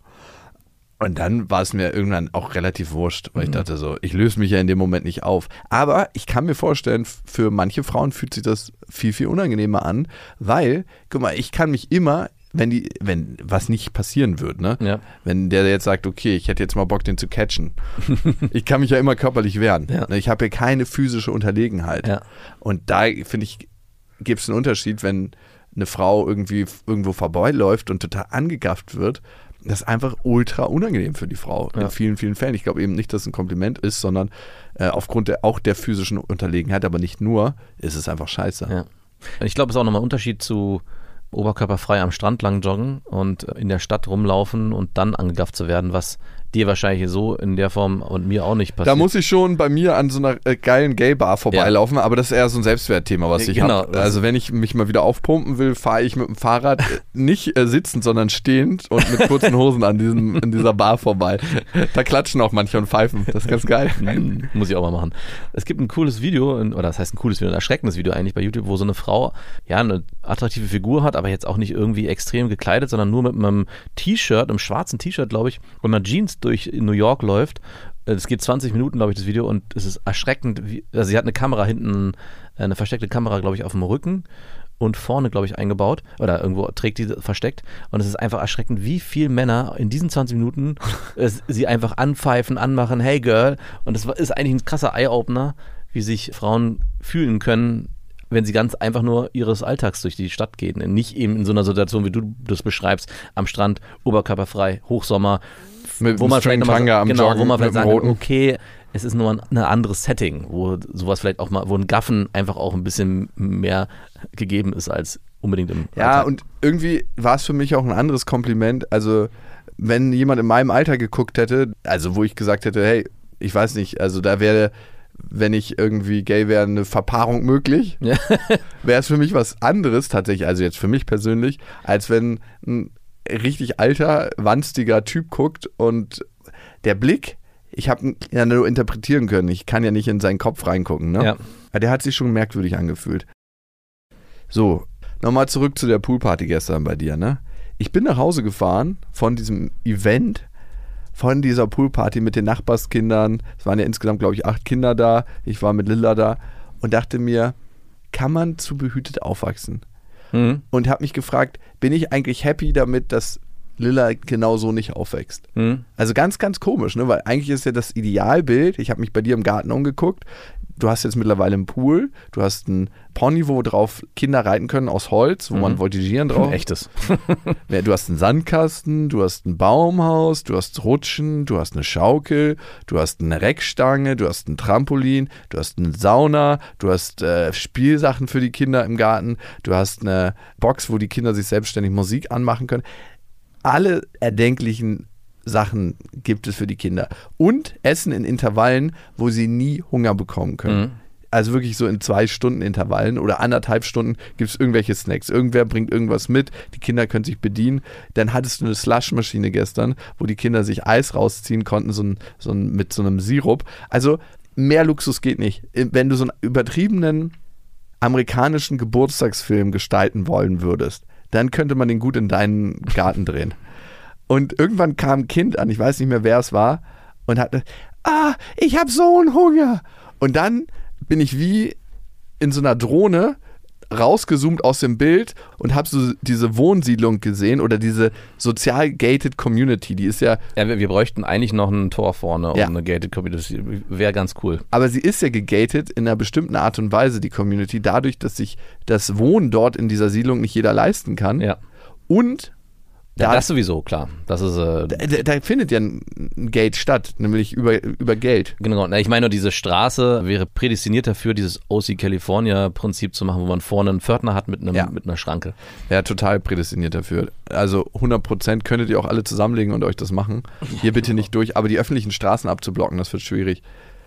Und dann war es mir irgendwann auch relativ wurscht, weil ich dachte so, ich löse mich ja in dem Moment nicht auf. Aber ich kann mir vorstellen, für manche Frauen fühlt sich das viel, viel unangenehmer an, weil, guck mal, ich kann mich immer, wenn die, wenn was nicht passieren wird, ne? Ja. Wenn der jetzt sagt, okay, ich hätte jetzt mal Bock, den zu catchen. Ich kann mich ja immer körperlich wehren. Ja. Ich habe ja keine physische Unterlegenheit. Ja. Und da, finde ich, gibt es einen Unterschied, wenn eine Frau irgendwie irgendwo vorbeiläuft und total angegafft wird. Das ist einfach ultra unangenehm für die Frau Ja. in vielen, vielen Fällen. Ich glaube eben nicht, dass es ein Kompliment ist, sondern äh, aufgrund der, auch der physischen Unterlegenheit, aber nicht nur, ist es einfach scheiße. Ja. Ich glaube, es ist auch nochmal ein Unterschied zu oberkörperfrei am Strand lang joggen und in der Stadt rumlaufen und dann angegafft zu werden, was dir wahrscheinlich so in der Form und mir auch nicht passiert. Da muss ich schon bei mir an so einer äh, geilen Gay-Bar vorbeilaufen, aber das ist eher so ein Selbstwertthema, was ich Genau, habe. das- Also wenn ich mich mal wieder aufpumpen will, fahre ich mit dem Fahrrad äh, nicht äh, sitzend, sondern stehend und mit kurzen Hosen an diesem, in dieser Bar vorbei. Da klatschen auch manche und pfeifen. Das ist ganz geil. Mhm, muss ich auch mal machen. Es gibt ein cooles Video, oder das heißt ein cooles Video, ein erschreckendes Video eigentlich bei YouTube, wo so eine Frau ja eine attraktive Figur hat, aber jetzt auch nicht irgendwie extrem gekleidet, sondern nur mit einem T-Shirt, einem schwarzen T-Shirt, glaube ich, und einer Jeans durch New York läuft. Es geht zwanzig Minuten, glaube ich, das Video, und es ist erschreckend. Wie, also sie hat eine Kamera hinten, eine versteckte Kamera, glaube ich, auf dem Rücken und vorne, glaube ich, eingebaut oder irgendwo trägt die versteckt, und es ist einfach erschreckend, wie viele Männer in diesen zwanzig Minuten es, sie einfach anpfeifen, anmachen, hey Girl, und es ist eigentlich ein krasser Eye-Opener, wie sich Frauen fühlen können, wenn sie ganz einfach nur ihres Alltags durch die Stadt gehen, nicht eben in so einer Situation, wie du das beschreibst, am Strand, oberkörperfrei, Hochsommer, Mit wo einem man vielleicht noch mal, String-Tanga am genau, Joggen wo man mit vielleicht dem sagen kann, Roten. okay, es ist nur ein, ein anderes Setting, wo sowas vielleicht auch mal, wo ein Gaffen einfach auch ein bisschen mehr gegeben ist als unbedingt im Ja, Alltag. und irgendwie war es für mich auch ein anderes Kompliment. Also wenn jemand in meinem Alter geguckt hätte, also wo ich gesagt hätte, hey, ich weiß nicht, also da wäre, wenn ich irgendwie gay wäre, eine Verpaarung möglich, ja. wäre es für mich was anderes tatsächlich, also jetzt für mich persönlich, als wenn ein richtig alter, wanstiger Typ guckt und der Blick, ich habe ihn ja nur interpretieren können, ich kann ja nicht in seinen Kopf reingucken, ne? Ja. Aber der hat sich schon merkwürdig angefühlt. So, nochmal zurück zu der Poolparty gestern bei dir, ne? Ich bin nach Hause gefahren von diesem Event, von dieser Poolparty mit den Nachbarskindern. Es waren ja insgesamt, glaube ich, acht Kinder da. Ich war mit Lilla da und dachte mir, kann man zu behütet aufwachsen? Mhm. Und habe mich gefragt, bin ich eigentlich happy damit, dass Lilla genau so nicht aufwächst? Mhm. Also ganz, ganz komisch, ne? Weil eigentlich ist ja das Idealbild, ich habe mich bei dir im Garten umgeguckt, du hast jetzt mittlerweile einen Pool, du hast ein Pony, wo drauf Kinder reiten können aus Holz, wo mhm. man voltigieren drauf. Ein echtes. Ja, du hast einen Sandkasten, du hast ein Baumhaus, du hast Rutschen, du hast eine Schaukel, du hast eine Reckstange, du hast ein Trampolin, du hast eine Sauna, du hast äh, Spielsachen für die Kinder im Garten, du hast eine Box, wo die Kinder sich selbstständig Musik anmachen können. Alle erdenklichen Sachen gibt es für die Kinder. Und Essen in Intervallen, wo sie nie Hunger bekommen können. Mhm. Also wirklich so in zwei Stunden Intervallen oder anderthalb Stunden gibt es irgendwelche Snacks. Irgendwer bringt irgendwas mit, die Kinder können sich bedienen. Dann hattest du eine Slushmaschine gestern, wo die Kinder sich Eis rausziehen konnten, so ein, so ein, mit so einem Sirup. Also mehr Luxus geht nicht. Wenn du so einen übertriebenen amerikanischen Geburtstagsfilm gestalten wollen würdest, dann könnte man den gut in deinen Garten drehen. Und irgendwann kam ein Kind an, ich weiß nicht mehr, wer es war, und hatte, ah, ich habe so einen Hunger. Und dann bin ich wie in so einer Drohne rausgezoomt aus dem Bild und habe so diese Wohnsiedlung gesehen oder diese sozial gated Community, die ist ja... Ja, wir, wir bräuchten eigentlich noch ein Tor vorne und ja. eine gated Community, wäre ganz cool. Aber sie ist ja gegated in einer bestimmten Art und Weise, die Community, dadurch, dass sich das Wohnen dort in dieser Siedlung nicht jeder leisten kann. Ja. Und... Ja, das sowieso, klar. Das ist, äh, da, da findet ja ein Gate statt, nämlich über, über Geld. Genau, ich meine nur, diese Straße wäre prädestiniert dafür, dieses O C California-Prinzip zu machen, wo man vorne einen Pförtner hat mit, einem, ja. mit einer Schranke. Ja, total prädestiniert dafür. Also hundert Prozent könntet ihr auch alle zusammenlegen und euch das machen. Hier bitte nicht durch, aber die öffentlichen Straßen abzublocken, das wird schwierig.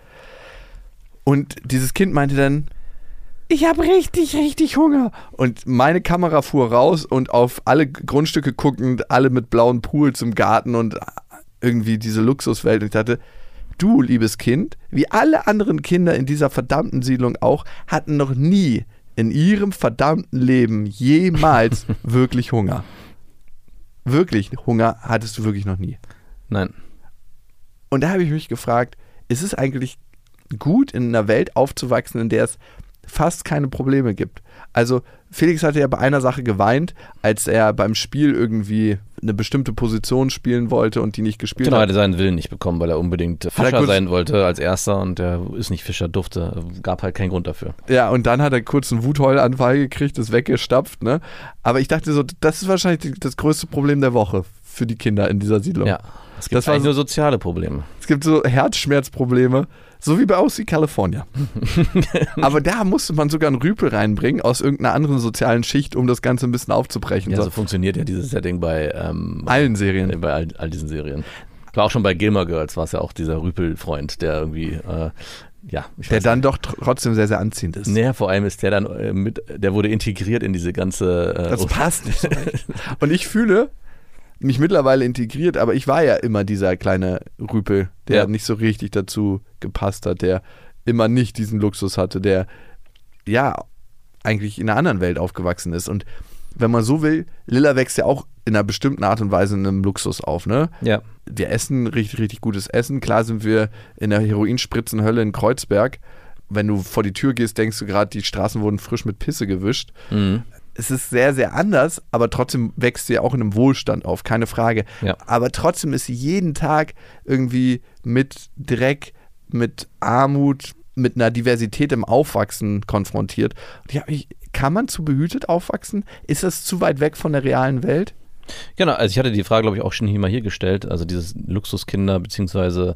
Und dieses Kind meinte dann, ich habe richtig, richtig Hunger. Und meine Kamera fuhr raus und auf alle Grundstücke guckend, alle mit blauen Pools im Garten und irgendwie diese Luxuswelt. Und ich dachte, du, liebes Kind, wie alle anderen Kinder in dieser verdammten Siedlung auch, hatten noch nie in ihrem verdammten Leben jemals wirklich Hunger. Wirklich Hunger hattest du wirklich noch nie. Nein. Und da habe ich mich gefragt, ist es eigentlich gut, in einer Welt aufzuwachsen, in der es fast keine Probleme gibt. Also Felix hatte ja bei einer Sache geweint, als er beim Spiel irgendwie eine bestimmte Position spielen wollte und die nicht gespielt genau, hat. Genau, er hatte seinen Willen nicht bekommen, weil er unbedingt Fischer sein wollte als Erster und der ist nicht Fischer, durfte, gab halt keinen Grund dafür. Ja, und dann hat er kurz einen Wutheulanfall gekriegt, ist weggestapft, ne? Aber ich dachte so, das ist wahrscheinlich das größte Problem der Woche für die Kinder in dieser Siedlung. Ja, es gibt eigentlich nur soziale Probleme. Es gibt so Herzschmerzprobleme. So wie bei O C California. Aber da musste man sogar einen Rüpel reinbringen aus irgendeiner anderen sozialen Schicht, um das Ganze ein bisschen aufzubrechen. Ja, so funktioniert ja dieses Setting bei ähm, allen Serien. Bei all, all diesen Serien. War auch schon bei Gilmore Girls, war es ja auch dieser Rüpel-Freund, der irgendwie, äh, ja. Ich der weiß dann nicht. doch trotzdem sehr, sehr anziehend ist. Naja, vor allem ist der dann äh, mit, der wurde integriert in diese ganze... Äh, das passt nicht so recht. Und ich fühle mich mittlerweile integriert, aber ich war ja immer dieser kleine Rüpel, der ja. nicht so richtig dazu gepasst hat, der immer nicht diesen Luxus hatte, der ja eigentlich in einer anderen Welt aufgewachsen ist. Und wenn man so will, Lilla wächst ja auch in einer bestimmten Art und Weise in einem Luxus auf, ne? Ja. Wir essen richtig, richtig gutes Essen. Klar sind wir in der Heroinspritzenhölle in Kreuzberg. Wenn du vor die Tür gehst, denkst du gerade, die Straßen wurden frisch mit Pisse gewischt. Mhm. Es ist sehr, sehr anders, aber trotzdem wächst sie auch in einem Wohlstand auf, keine Frage. Ja. Aber trotzdem ist sie jeden Tag irgendwie mit Dreck, mit Armut, mit einer Diversität im Aufwachsen konfrontiert. Und ich hab mich, kann man zu behütet aufwachsen? Ist das zu weit weg von der realen Welt? Genau, also ich hatte die Frage, glaube ich, auch schon hier mal hier gestellt, also dieses Luxuskinder, beziehungsweise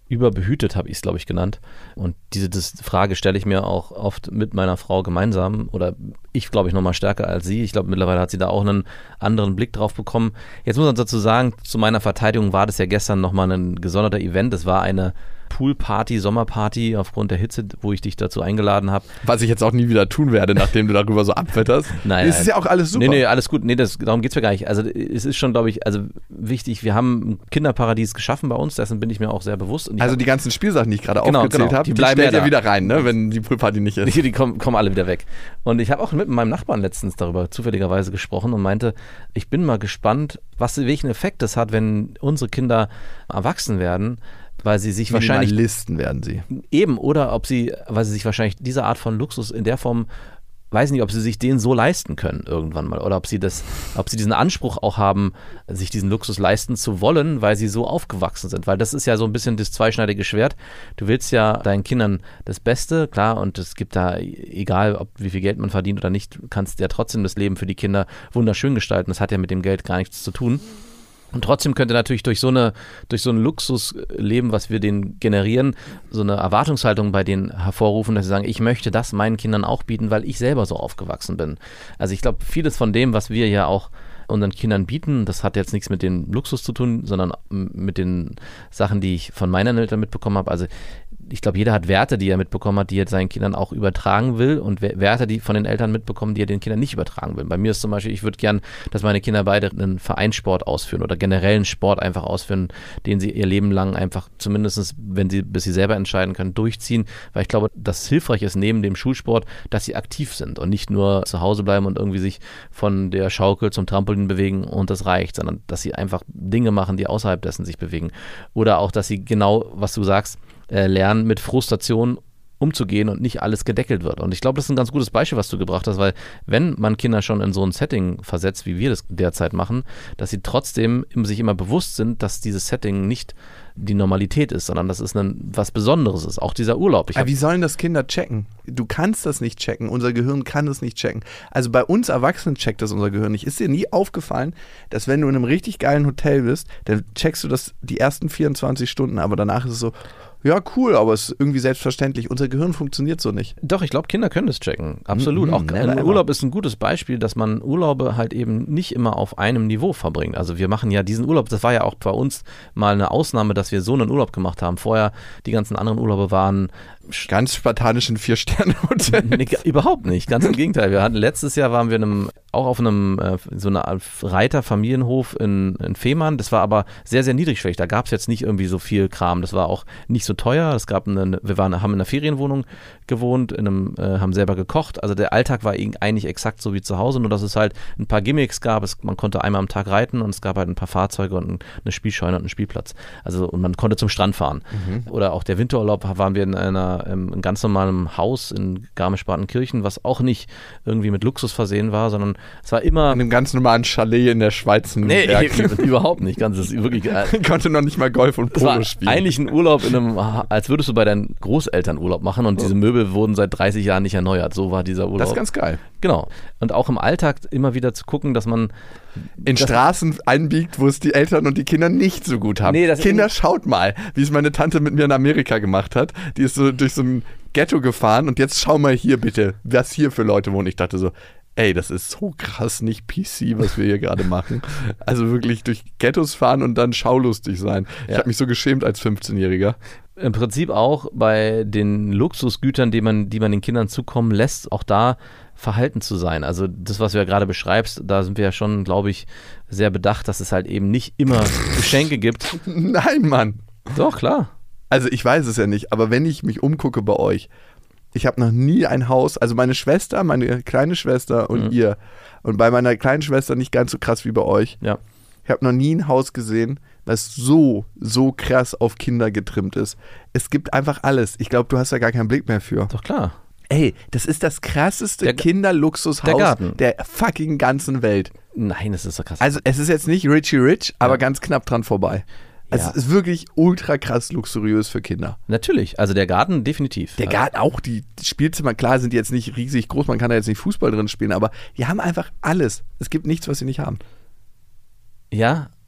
überbehütet, habe ich es, glaube ich, genannt. Und diese das Frage stelle ich mir auch oft mit meiner Frau gemeinsam oder ich, glaube ich, nochmal stärker als sie. Ich glaube, mittlerweile hat sie da auch einen anderen Blick drauf bekommen. Jetzt muss man dazu sagen, zu meiner Verteidigung war das ja gestern nochmal ein gesonderter Event. Es war eine Poolparty, Sommerparty aufgrund der Hitze, wo ich dich dazu eingeladen habe. Was ich jetzt auch nie wieder tun werde, nachdem du darüber so abwetterst. Nein, das ist ja auch alles super. Nee, nee, alles gut. Nee, das, darum geht es mir gar nicht. Also es ist schon, glaube ich, also wichtig, wir haben ein Kinderparadies geschaffen bei uns, dessen bin ich mir auch sehr bewusst. Und also die ganzen Spielsachen, die ich gerade genau, aufgezählt genau, habe, die, die bleiben stellt ja ihr da. wieder rein, ne, wenn die Poolparty nicht ist. Die, die kommen, kommen alle wieder weg. Und ich habe auch mit meinem Nachbarn letztens darüber zufälligerweise gesprochen und meinte, ich bin mal gespannt, was welchen Effekt das hat, wenn unsere Kinder erwachsen werden, weil sie sich wahrscheinlich Minimalisten werden sie. Eben, oder ob sie, weil sie sich wahrscheinlich diese Art von Luxus in der Form, weiß nicht, ob sie sich den so leisten können irgendwann mal oder ob sie das, ob sie diesen Anspruch auch haben, sich diesen Luxus leisten zu wollen, weil sie so aufgewachsen sind, weil das ist ja so ein bisschen das zweischneidige Schwert. Du willst ja deinen Kindern das Beste, klar, und es gibt da, egal ob wie viel Geld man verdient oder nicht, du kannst ja trotzdem das Leben für die Kinder wunderschön gestalten. Das hat ja mit dem Geld gar nichts zu tun. Und trotzdem könnte natürlich durch so eine, durch so ein Luxusleben, was wir denen generieren, so eine Erwartungshaltung bei denen hervorrufen, dass sie sagen, ich möchte das meinen Kindern auch bieten, weil ich selber so aufgewachsen bin. Also ich glaube, vieles von dem, was wir ja auch unseren Kindern bieten, das hat jetzt nichts mit dem Luxus zu tun, sondern mit den Sachen, die ich von meinen Eltern mitbekommen habe. Also ich glaube, jeder hat Werte, die er mitbekommen hat, die er seinen Kindern auch übertragen will und Werte, die von den Eltern mitbekommen, die er den Kindern nicht übertragen will. Bei mir ist zum Beispiel, ich würde gern, dass meine Kinder beide einen Vereinssport ausführen oder generell einen Sport einfach ausführen, den sie ihr Leben lang einfach zumindest, wenn sie, bis sie selber entscheiden können, durchziehen, weil ich glaube, dass hilfreich ist neben dem Schulsport, dass sie aktiv sind und nicht nur zu Hause bleiben und irgendwie sich von der Schaukel zum Trampolin bewegen und das reicht, sondern dass sie einfach Dinge machen, die außerhalb dessen sich bewegen. Oder auch, dass sie genau, was du sagst, äh, lernen, mit Frustration umzugehen und nicht alles gedeckelt wird. Und ich glaube, das ist ein ganz gutes Beispiel, was du gebracht hast, weil wenn man Kinder schon in so ein Setting versetzt, wie wir das derzeit machen, dass sie trotzdem sich immer bewusst sind, dass dieses Setting nicht die Normalität ist, sondern dass es ein, was Besonderes ist. Auch dieser Urlaub. Ich Aber wie sollen das Kinder checken? Du kannst das nicht checken. Unser Gehirn kann das nicht checken. Also bei uns Erwachsenen checkt das unser Gehirn nicht. Ist dir nie aufgefallen, dass wenn du in einem richtig geilen Hotel bist, dann checkst du das die ersten vierundzwanzig Stunden, aber danach ist es so, ja, cool, aber es ist irgendwie selbstverständlich. Unser Gehirn funktioniert so nicht. Doch, ich glaube, Kinder können das checken. Absolut. Mhm, auch never ein ever. Urlaub ist ein gutes Beispiel, dass man Urlaube halt eben nicht immer auf einem Niveau verbringt. Also wir machen ja diesen Urlaub, das war ja auch bei uns mal eine Ausnahme, dass wir so einen Urlaub gemacht haben. Vorher, die ganzen anderen Urlaube waren Ganz spartanischen Vier-Sterne-Hotel. Nee, überhaupt nicht, ganz im Gegenteil. Wir hatten letztes Jahr waren wir in einem, auch auf einem äh, so einer Art Reiterfamilienhof in, in Fehmarn. Das war aber sehr, sehr niedrigschwellig. Da gab es jetzt nicht irgendwie so viel Kram. Das war auch nicht so teuer. Es gab eine, wir waren, haben in einer Ferienwohnung gewohnt, in einem, äh, haben selber gekocht. Also der Alltag war eigentlich exakt so wie zu Hause, nur dass es halt ein paar Gimmicks gab. Es, man konnte einmal am Tag reiten und es gab halt ein paar Fahrzeuge und eine Spielscheune und einen Spielplatz. Also und man konnte zum Strand fahren. Mhm. Oder auch der Winterurlaub waren wir in einer in ganz normalem Haus in Garmisch-Partenkirchen, was auch nicht irgendwie mit Luxus versehen war, sondern es war immer... In einem ganz normalen Chalet in der Schweiz. Nee, überhaupt nicht. Ganz, das ist wirklich, äh, ich konnte noch nicht mal Golf und Polo spielen. Eigentlich ein Urlaub, in einem, als würdest du bei deinen Großeltern Urlaub machen und diese Möbel wurden seit dreißig Jahren nicht erneuert. So war dieser Urlaub. Das ist ganz geil. Genau. Und auch im Alltag immer wieder zu gucken, dass man in Straßen einbiegt, wo es die Eltern und die Kinder nicht so gut haben. Nee, das Kinder, schaut mal, wie es meine Tante mit mir in Amerika gemacht hat. Die ist so durch so ein Ghetto gefahren und jetzt schau mal hier bitte, was hier für Leute wohnen. Ich dachte so, ey, das ist so krass nicht P C, was wir hier gerade machen. Also wirklich durch Ghettos fahren und dann schaulustig sein. Ich Ja. habe mich so geschämt als fünfzehnjähriger. im Prinzip auch bei den Luxusgütern, die man, die man den Kindern zukommen lässt, auch da verhalten zu sein. Also das, was du ja gerade beschreibst, da sind wir ja schon, glaube ich, sehr bedacht, dass es halt eben nicht immer Geschenke gibt. Nein, Mann. Doch, klar. Also ich weiß es ja nicht, aber wenn ich mich umgucke bei euch, ich habe noch nie ein Haus, also meine Schwester, meine kleine Schwester und Mhm. ihr, und bei meiner kleinen Schwester nicht ganz so krass wie bei euch. Ja. Ich habe noch nie ein Haus gesehen, das so, so krass auf Kinder getrimmt ist. Es gibt einfach alles. Ich glaube, du hast da gar keinen Blick mehr für. Doch, klar. Ey, das ist das krasseste Der Ga- Kinderluxushaus der Garten. der fucking ganzen Welt. Nein, das ist so krass. Also es ist jetzt nicht Richie Rich, aber Ja. ganz knapp dran vorbei. Also Ja. es ist wirklich ultra krass luxuriös für Kinder. Natürlich, also der Garten definitiv. Der Garten auch, die Spielzimmer, klar, sind jetzt nicht riesig groß, man kann da jetzt nicht Fußball drin spielen, aber die haben einfach alles. Es gibt nichts, was sie nicht haben. Ja,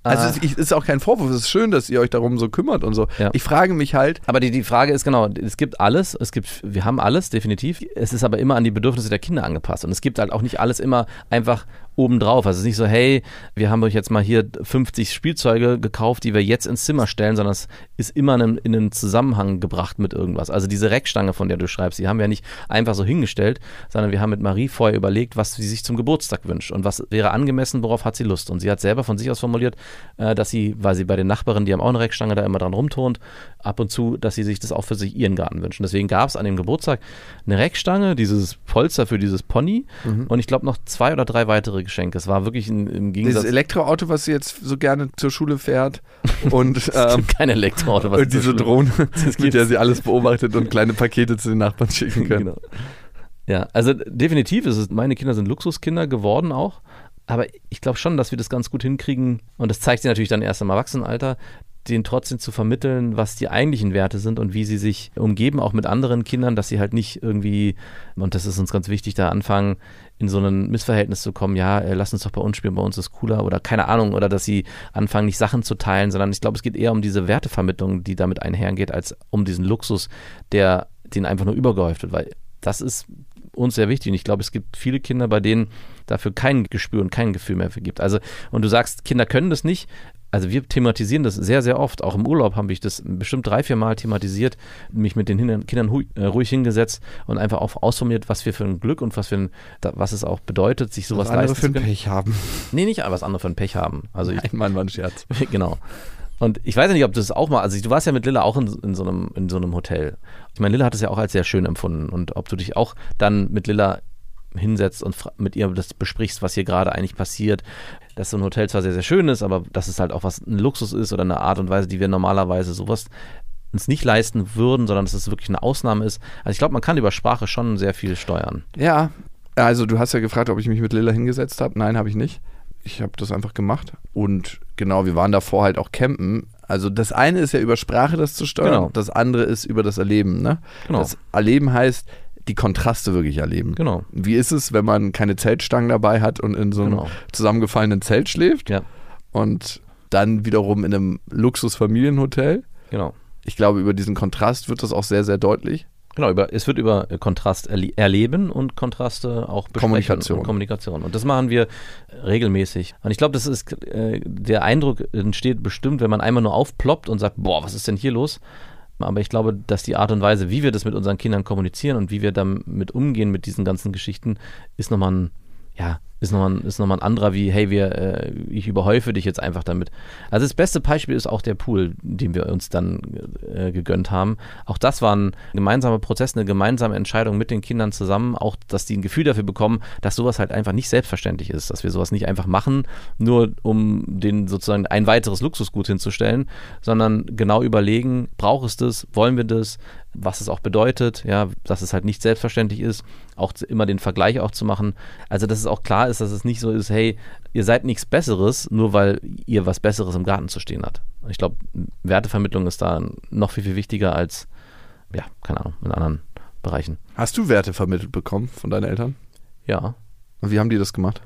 Also es ist auch kein Vorwurf, es ist schön, dass ihr euch darum so kümmert und so. Ja. Ich frage mich halt. Aber die, die Frage ist genau, es gibt alles, es gibt, wir haben alles, definitiv. Es ist aber immer an die Bedürfnisse der Kinder angepasst. Und es gibt halt auch nicht alles immer einfach obendrauf. Also es ist nicht so, hey, wir haben euch jetzt mal hier fünfzig Spielzeuge gekauft, die wir jetzt ins Zimmer stellen, sondern es ist immer in einen, in einen Zusammenhang gebracht mit irgendwas. Also diese Reckstange, von der du schreibst, die haben wir ja nicht einfach so hingestellt, sondern wir haben mit Marie vorher überlegt, was sie sich zum Geburtstag wünscht und was wäre angemessen, worauf hat sie Lust. Und sie hat selber von sich aus formuliert, dass sie, weil sie bei den Nachbarn, die haben auch eine Reckstange, da immer dran rumturnt, ab und zu, dass sie sich das auch für sich ihren Garten wünschen. Deswegen gab es an dem Geburtstag eine Reckstange, dieses Polster für dieses Pony mhm. und ich glaube noch zwei oder drei weitere Geschenke. Es war wirklich ein, im Gegensatz... Dieses Elektroauto, was sie jetzt so gerne zur Schule fährt und es ähm, gibt kein Elektroauto, was und diese Drohne, mit der sie alles beobachtet und kleine Pakete zu den Nachbarn schicken können. Genau. Ja, also definitiv ist es, meine Kinder sind Luxuskinder geworden auch, aber ich glaube schon, dass wir das ganz gut hinkriegen und das zeigt sich natürlich dann erst im Erwachsenenalter, denen trotzdem zu vermitteln, was die eigentlichen Werte sind und wie sie sich umgeben, auch mit anderen Kindern, dass sie halt nicht irgendwie, und das ist uns ganz wichtig, da anfangen, in so ein Missverhältnis zu kommen, ja, lass uns doch bei uns spielen, bei uns ist cooler oder keine Ahnung, oder dass sie anfangen, nicht Sachen zu teilen, sondern ich glaube, es geht eher um diese Wertevermittlung, die damit einhergeht, als um diesen Luxus, der denen einfach nur übergehäuft wird, weil das ist uns sehr wichtig und ich glaube, es gibt viele Kinder, bei denen dafür kein Gespür und kein Gefühl mehr für gibt. Also, und du sagst, Kinder können das nicht. Also wir thematisieren das sehr, sehr oft. Auch im Urlaub habe ich das bestimmt drei, vier Mal thematisiert, mich mit den Kindern ruhig hingesetzt und einfach auch ausformuliert, was wir für ein Glück und was, für ein, was es auch bedeutet, sich sowas leisten zu können. Was andere für ein Pech haben. Nee, nicht, aber was andere für ein Pech haben. Also ich, Nein, Mann, war ein Scherz. Genau. Und ich weiß ja nicht, ob du das auch mal, also du warst ja mit Lilla auch in, in, so einem, in so einem Hotel. Ich meine, Lilla hat es ja auch als sehr schön empfunden und ob du dich auch dann mit Lilla hinsetzt und mit ihr das besprichst, was hier gerade eigentlich passiert, dass so ein Hotel zwar sehr, sehr schön ist, aber dass es halt auch was ein Luxus ist oder eine Art und Weise, die wir normalerweise sowas uns nicht leisten würden, sondern dass es wirklich eine Ausnahme ist. Also ich glaube, man kann über Sprache schon sehr viel steuern. Ja, also du hast ja gefragt, ob ich mich mit Lilla hingesetzt habe. Nein, habe ich nicht. Ich habe das einfach gemacht und genau, wir waren davor halt auch campen. Also das eine ist ja über Sprache das zu steuern, genau. Das andere ist über das Erleben. Ne? Genau. Das Erleben heißt, die Kontraste wirklich erleben. Genau. Wie ist es, wenn man keine Zeltstangen dabei hat und in so einem genau. zusammengefallenen Zelt schläft? Ja. Und dann wiederum in einem Luxusfamilienhotel? Genau. Ich glaube, über diesen Kontrast wird das auch sehr, sehr deutlich. Genau, über, es wird über Kontrast erle- erleben und Kontraste auch besprechen. Kommunikation. Und Kommunikation. Und das machen wir regelmäßig. Und ich glaube, das ist, äh, der Eindruck entsteht bestimmt, wenn man einmal nur aufploppt und sagt, boah, was ist denn hier los? Aber ich glaube, dass die Art und Weise, wie wir das mit unseren Kindern kommunizieren und wie wir damit umgehen mit diesen ganzen Geschichten, ist nochmal ein, ja, ist nochmal ein, ist nochmal ein anderer wie, hey, wir, äh, ich überhäufe dich jetzt einfach damit. Also das beste Beispiel ist auch der Pool, den wir uns dann äh, gegönnt haben. Auch das war ein gemeinsamer Prozess, eine gemeinsame Entscheidung mit den Kindern zusammen, auch, dass die ein Gefühl dafür bekommen, dass sowas halt einfach nicht selbstverständlich ist, dass wir sowas nicht einfach machen, nur um denen sozusagen ein weiteres Luxusgut hinzustellen, sondern genau überlegen, braucht es das, wollen wir das, was es auch bedeutet, ja, dass es halt nicht selbstverständlich ist, auch immer den Vergleich auch zu machen. Also dass es auch klar ist, dass es nicht so ist, hey, ihr seid nichts Besseres, nur weil ihr was Besseres im Garten zu stehen habt. Ich glaube, Wertevermittlung ist da noch viel, viel wichtiger als, ja, keine Ahnung, in anderen Bereichen. Hast du Werte vermittelt bekommen von deinen Eltern? Ja. Und wie haben die das gemacht?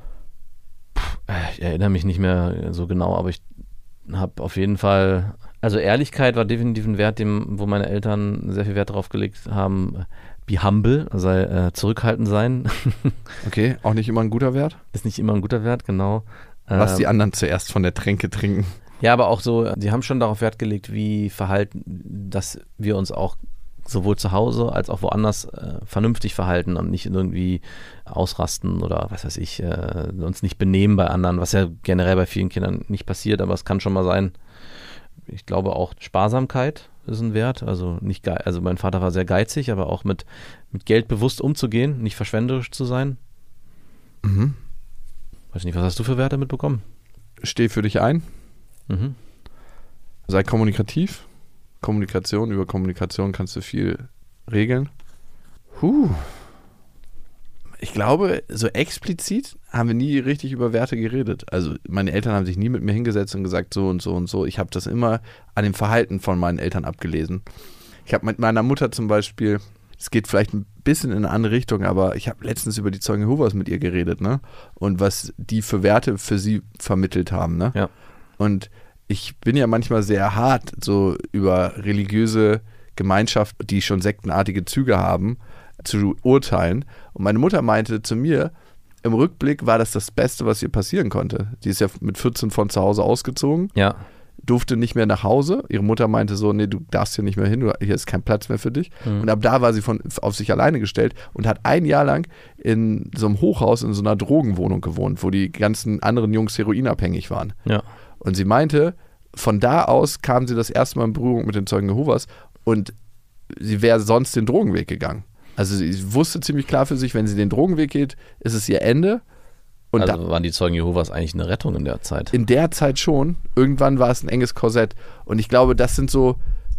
Puh, ich erinnere mich nicht mehr so genau, aber ich habe auf jeden Fall, also Ehrlichkeit war definitiv ein Wert, dem, wo meine Eltern sehr viel Wert drauf gelegt haben. Be humble, also äh, zurückhaltend sein. Okay, auch nicht immer ein guter Wert? Ist nicht immer ein guter Wert, genau. Was ähm, die anderen zuerst von der Tränke trinken. Ja, aber auch so, sie haben schon darauf Wert gelegt, wie verhalten, dass wir uns auch sowohl zu Hause als auch woanders äh, vernünftig verhalten und nicht irgendwie ausrasten oder was weiß ich, äh, uns nicht benehmen bei anderen, was ja generell bei vielen Kindern nicht passiert, aber es kann schon mal sein. Ich glaube auch Sparsamkeit ist ein Wert, also nicht ge- also mein Vater war sehr geizig, aber auch mit, mit Geld bewusst umzugehen, nicht verschwenderisch zu sein. Mhm. Weiß nicht, was hast du für Werte mitbekommen? Steh für dich ein. Mhm. Sei kommunikativ. Kommunikation, über Kommunikation kannst du viel regeln. Huh. Ich glaube, so explizit haben wir nie richtig über Werte geredet. Also meine Eltern haben sich nie mit mir hingesetzt und gesagt, so und so und so. Ich habe das immer an dem Verhalten von meinen Eltern abgelesen. Ich habe mit meiner Mutter zum Beispiel, es geht vielleicht ein bisschen in eine andere Richtung, aber ich habe letztens über die Zeugen Jehovas mit ihr geredet, ne? Und was die für Werte für sie vermittelt haben, ne? Ja. Und ich bin ja manchmal sehr hart so über religiöse Gemeinschaft, die schon sektenartige Züge haben, zu urteilen. Und meine Mutter meinte zu mir, im Rückblick war das das Beste, was ihr passieren konnte. Die ist ja mit vierzehn von zu Hause ausgezogen, Ja. durfte nicht mehr nach Hause. Ihre Mutter meinte so, nee, du darfst hier nicht mehr hin, du- hier ist kein Platz mehr für dich. Mhm. Und ab da war sie von, auf sich alleine gestellt und hat ein Jahr lang in so einem Hochhaus, in so einer Drogenwohnung gewohnt, wo die ganzen anderen Jungs heroinabhängig waren. Ja. Und sie meinte, von da aus kam sie das erste Mal in Berührung mit den Zeugen Jehovas und sie wäre sonst den Drogenweg gegangen. Also sie wusste ziemlich klar für sich, wenn sie den Drogenweg geht, ist es ihr Ende. Und Also da, waren die Zeugen Jehovas eigentlich eine Rettung in der Zeit. in der Zeit schon, irgendwann war es ein enges Korsett. Und ich glaube, das sind so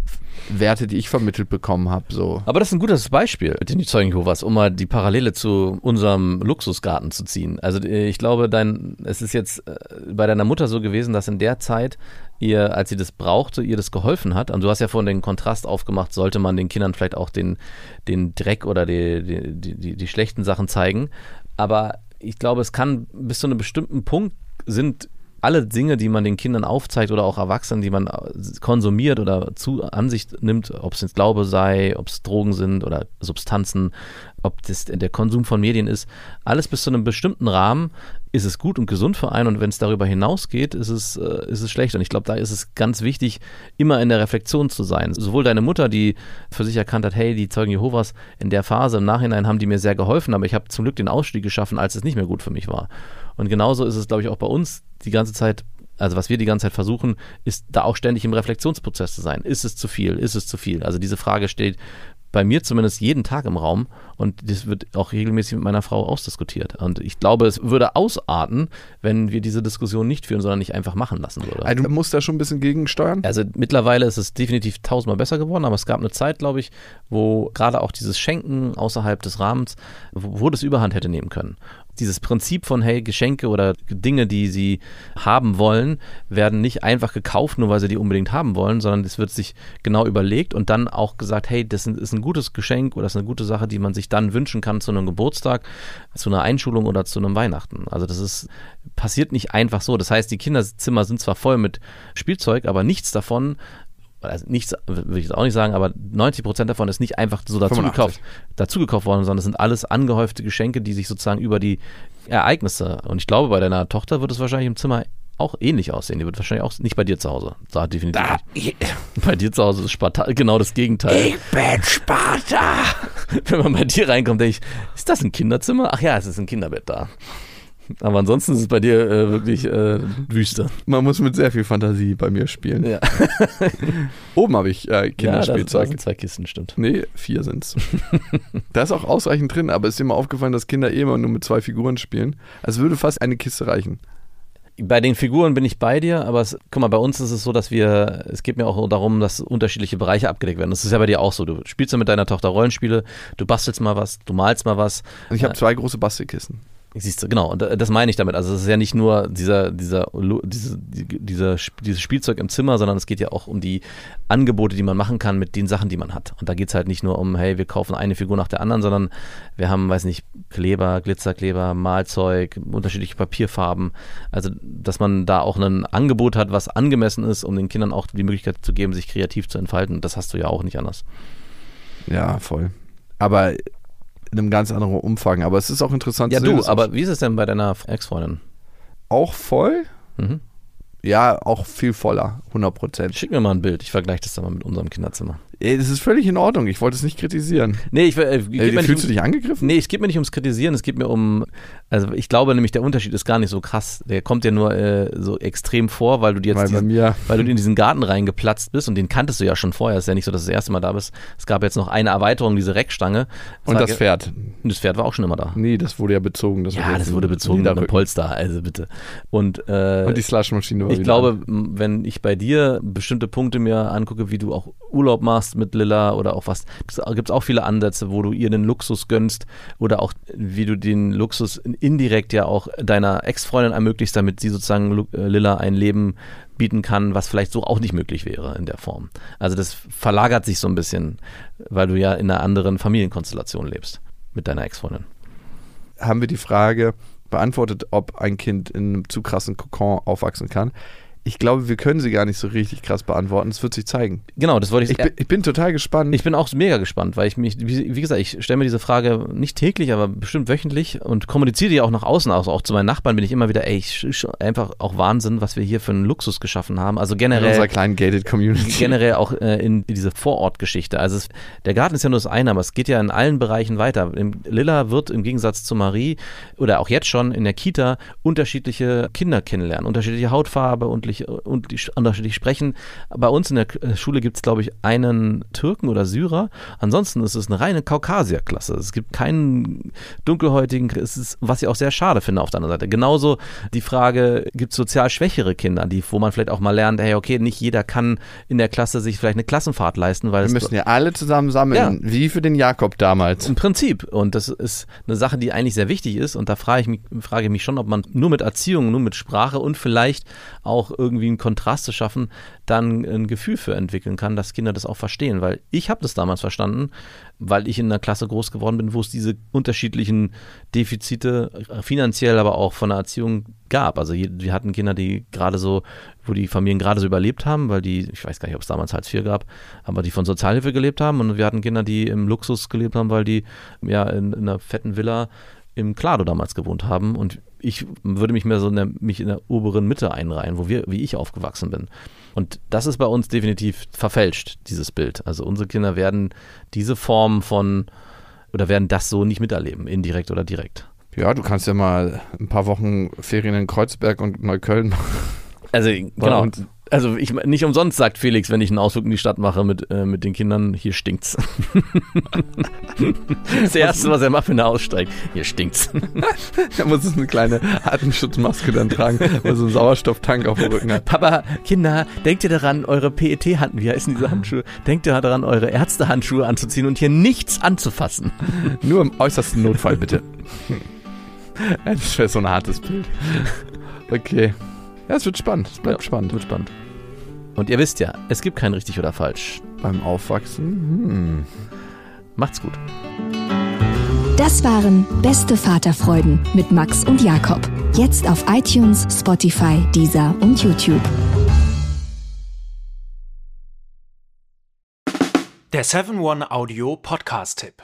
Werte, die ich vermittelt bekommen habe. So. Aber das ist ein gutes Beispiel mit den Zeugen Jehovas, um mal die Parallele zu unserem Luxusgarten zu ziehen. Also äh, ich glaube, dein, es ist jetzt äh, bei deiner Mutter so gewesen, dass in der Zeit ihr, als sie das brauchte, ihr das geholfen hat. Und du hast ja vorhin den Kontrast aufgemacht, sollte man den Kindern vielleicht auch den, den Dreck oder die, die, die, die, die schlechten Sachen zeigen. Aber ich glaube, es kann bis zu einem bestimmten Punkt sind alle Dinge, die man den Kindern aufzeigt oder auch Erwachsenen, die man konsumiert oder zu Ansicht nimmt, ob es jetzt Glaube sei, ob es Drogen sind oder Substanzen, ob das der Konsum von Medien ist, alles bis zu einem bestimmten Rahmen ist es gut und gesund für einen und wenn es darüber hinausgeht, ist es, äh, ist es schlecht. Und ich glaube, da ist es ganz wichtig, immer in der Reflexion zu sein. Sowohl deine Mutter, die für sich erkannt hat, hey, die Zeugen Jehovas in der Phase, im Nachhinein haben die mir sehr geholfen, aber ich habe zum Glück den Ausstieg geschaffen, als es nicht mehr gut für mich war. Und genauso ist es, glaube ich, auch bei uns die ganze Zeit, also was wir die ganze Zeit versuchen, ist da auch ständig im Reflexionsprozess zu sein. Ist es zu viel? Ist es zu viel? Also diese Frage steht bei mir zumindest jeden Tag im Raum und das wird auch regelmäßig mit meiner Frau ausdiskutiert. Und ich glaube, es würde ausarten, wenn wir diese Diskussion nicht führen, sondern nicht einfach machen lassen würde. Also, du musst da schon ein bisschen gegensteuern. Also mittlerweile ist es definitiv tausendmal besser geworden, aber es gab eine Zeit, glaube ich, wo gerade auch dieses Schenken außerhalb des Rahmens, wo, wo das Überhand hätte nehmen können. Dieses Prinzip von, hey, Geschenke oder Dinge, die sie haben wollen, werden nicht einfach gekauft, nur weil sie die unbedingt haben wollen, sondern es wird sich genau überlegt und dann auch gesagt, hey, das ist ein gutes Geschenk oder das ist eine gute Sache, die man sich dann wünschen kann zu einem Geburtstag, zu einer Einschulung oder zu einem Weihnachten. Also das ist, passiert nicht einfach so. Das heißt, die Kinderzimmer sind zwar voll mit Spielzeug, aber nichts davon, also nichts, würde ich jetzt auch nicht sagen, aber neunzig Prozent davon ist nicht einfach so dazugekauft dazu gekauft worden, sondern es sind alles angehäufte Geschenke, die sich sozusagen über die Ereignisse, und ich glaube, bei deiner Tochter wird es wahrscheinlich im Zimmer auch ähnlich aussehen. Die wird wahrscheinlich auch nicht bei dir zu Hause. Da definitiv Da, nicht. Bei dir zu Hause ist Sparta genau das Gegenteil. ich bin Sparta! Wenn man bei dir reinkommt, denke ich, ist das ein Kinderzimmer? Ach ja, es ist ein Kinderbett da. Aber ansonsten ist es bei dir äh, wirklich äh, Wüste. Man muss mit sehr viel Fantasie bei mir spielen. Ja, Oben habe ich äh, ja da, Kinderspielzeug. da sind zwei Kisten, stimmt. Nee, vier sind's. Da ist auch ausreichend drin, aber es ist dir mal aufgefallen, dass Kinder eh immer nur mit zwei Figuren spielen. Also würde fast eine Kiste reichen. Bei den Figuren bin ich bei dir, aber es, guck mal, bei uns ist es so, dass wir, es geht mir auch darum, dass unterschiedliche Bereiche abgedeckt werden. Das ist ja bei dir auch so. Du spielst ja mit deiner Tochter Rollenspiele, du bastelst mal was, du malst mal was. Und ich habe zwei große Bastelkisten. Siehst du, genau, und das meine ich damit. Also es ist ja nicht nur dieser, dieser, diese, dieser, dieses Spielzeug im Zimmer, sondern es geht ja auch um die Angebote, die man machen kann mit den Sachen, die man hat. Und da geht es halt nicht nur um, hey, wir kaufen eine Figur nach der anderen, sondern wir haben, weiß nicht, Kleber, Glitzerkleber, Malzeug, unterschiedliche Papierfarben. Also, dass man da auch ein Angebot hat, was angemessen ist, um den Kindern auch die Möglichkeit zu geben, sich kreativ zu entfalten. Das hast du ja auch nicht anders. Ja, voll. Aber in einem ganz anderen Umfang. Aber es ist auch interessant Ja, zu sehen. du, aber wie ist es denn bei deiner Ex-Freundin? Auch voll? Mhm. Ja, auch viel voller. hundert Prozent. Schick mir mal ein Bild, ich vergleiche das dann mal mit unserem Kinderzimmer. Das ist völlig in Ordnung. Ich wollte es nicht kritisieren. Nee, ich, äh, Äh, geht mir nicht fühlst um, du dich angegriffen? Nee, es geht mir nicht ums Kritisieren, es geht mir um, also ich glaube nämlich, der Unterschied ist gar nicht so krass. Der kommt ja nur äh, so extrem vor, weil du dir jetzt Weil bei diesen, mir. weil du in diesen Garten reingeplatzt bist und den kanntest du ja schon vorher. Es ist ja nicht so, dass du das erste Mal da bist. Es gab jetzt noch eine Erweiterung, diese Reckstange. Und war das ge- Pferd. Und das Pferd war auch schon immer da. Nee, das wurde ja bezogen. Das Ja, das wurde bezogen mit einem Polster, also bitte. Und, äh, Und die Slushmaschine war ich wieder glaube, an. m, wenn ich bei dir bestimmte Punkte mir angucke, wie du auch Urlaub machst mit Lilla oder auch was, gibt es auch viele Ansätze, wo du ihr den Luxus gönnst oder auch wie du den Luxus indirekt ja auch deiner Ex-Freundin ermöglicht, damit sie sozusagen Lu- äh, Lilla ein Leben bieten kann, was vielleicht so auch nicht möglich wäre in der Form. Also das verlagert sich so ein bisschen, weil du ja in einer anderen Familienkonstellation lebst mit deiner Ex-Freundin. Haben wir die Frage beantwortet, ob ein Kind in einem zu krassen Kokon aufwachsen kann. ich glaube, wir können sie gar nicht so richtig krass beantworten. Das wird sich zeigen. Genau, das wollte ich Ich bin, ich bin total gespannt. Ich bin auch mega gespannt, weil ich mich, wie, wie gesagt, ich stelle mir diese Frage nicht täglich, aber bestimmt wöchentlich und kommuniziere die auch nach außen, also auch zu meinen Nachbarn bin ich immer wieder, ey, ich, ich, einfach auch Wahnsinn, was wir hier für einen Luxus geschaffen haben. Also generell. In unserer kleinen gated Community. Generell auch äh, in diese Vorortgeschichte. Also es, der Garten ist ja nur das eine, aber es geht ja in allen Bereichen weiter. Im, Lilla wird im Gegensatz zu Marie oder auch jetzt schon in der Kita unterschiedliche Kinder kennenlernen, unterschiedliche Hautfarbe und und die unterschiedlich sprechen. Bei uns in der Schule gibt es, glaube ich, einen Türken oder Syrer. Ansonsten ist es eine reine Kaukasier-Klasse. Es gibt keinen dunkelhäutigen, es ist, was ich auch sehr schade finde auf der anderen Seite. Genauso die Frage, gibt es sozial schwächere Kinder, die, wo man vielleicht auch mal lernt, hey, okay, nicht jeder kann in der Klasse sich vielleicht eine Klassenfahrt leisten, weil wir es müssen ja alle zusammen sammeln, ja. Wie für den Jakob damals. Im Prinzip. Und das ist eine Sache, die eigentlich sehr wichtig ist. Und da frage ich mich, frage ich mich schon, ob man nur mit Erziehung, nur mit Sprache und vielleicht auch irgendwie einen Kontrast zu schaffen, dann ein Gefühl für entwickeln kann, dass Kinder das auch verstehen. Weil ich habe das damals verstanden, weil ich in einer Klasse groß geworden bin, wo es diese unterschiedlichen Defizite finanziell, aber auch von der Erziehung gab. Also wir hatten Kinder, die gerade so, wo die Familien gerade so überlebt haben, weil die, ich weiß gar nicht, ob es damals Hartz vier gab, aber die von Sozialhilfe gelebt haben und wir hatten Kinder, die im Luxus gelebt haben, weil die ja in, in einer fetten Villa im Klado damals gewohnt haben und ich würde mich mehr so in der, mich in der oberen Mitte einreihen, wo wir, wie ich aufgewachsen bin. Und das ist bei uns definitiv verfälscht, dieses Bild. Also unsere Kinder werden diese Form von, oder werden das so nicht miterleben, indirekt oder direkt. Ja, du kannst ja mal ein paar Wochen Ferien in Kreuzberg und Neukölln machen. Also genau. Also ich, nicht umsonst sagt Felix, wenn ich einen Ausflug in die Stadt mache mit, äh, mit den Kindern, hier stinkt's. Das Erste, was er macht, wenn er aussteigt, hier stinkt's. Er muss es eine kleine Atemschutzmaske dann tragen, weil so einen Sauerstofftank auf dem Rücken hat. Papa, Kinder, denkt ihr daran, eure P E T-Handschuhe, wie heißen diese Handschuhe? Denkt ihr daran, eure Ärztehandschuhe anzuziehen und hier nichts anzufassen. Nur im äußersten Notfall, bitte. Das wäre so ein hartes Bild. Okay. Ja, es wird spannend. Es bleibt ja, spannend. Wird spannend. Und ihr wisst ja, es gibt kein richtig oder falsch. Beim Aufwachsen? Hm. Macht's gut. Das waren Beste Vaterfreuden mit Max und Jakob. Jetzt auf iTunes, Spotify, Deezer und YouTube. Der seven one Audio Podcast-Tipp.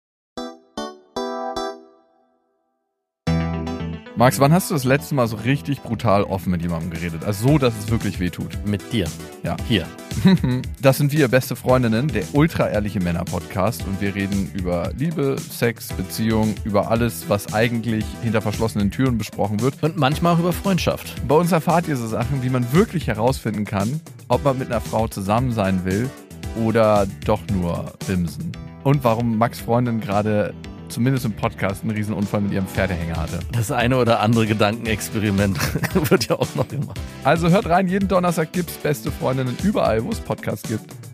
Max, wann hast du das letzte Mal so richtig brutal offen mit jemandem geredet? Also so, dass es wirklich wehtut. Mit dir. Ja. Hier. Das sind wir, Beste Freundinnen, der ultra-ehrliche Männer-Podcast. Und wir reden über Liebe, Sex, Beziehung, über alles, was eigentlich hinter verschlossenen Türen besprochen wird. Und manchmal auch über Freundschaft. Bei uns erfahrt ihr so Sachen, wie man wirklich herausfinden kann, ob man mit einer Frau zusammen sein will oder doch nur bimsen. Und warum Max' Freundin gerade zumindest im Podcast einen Riesenunfall mit ihrem Pferdehänger hatte. Das eine oder andere Gedankenexperiment wird ja auch noch gemacht. Also hört rein, jeden Donnerstag gibt's Beste Freundinnen überall, wo es Podcasts gibt.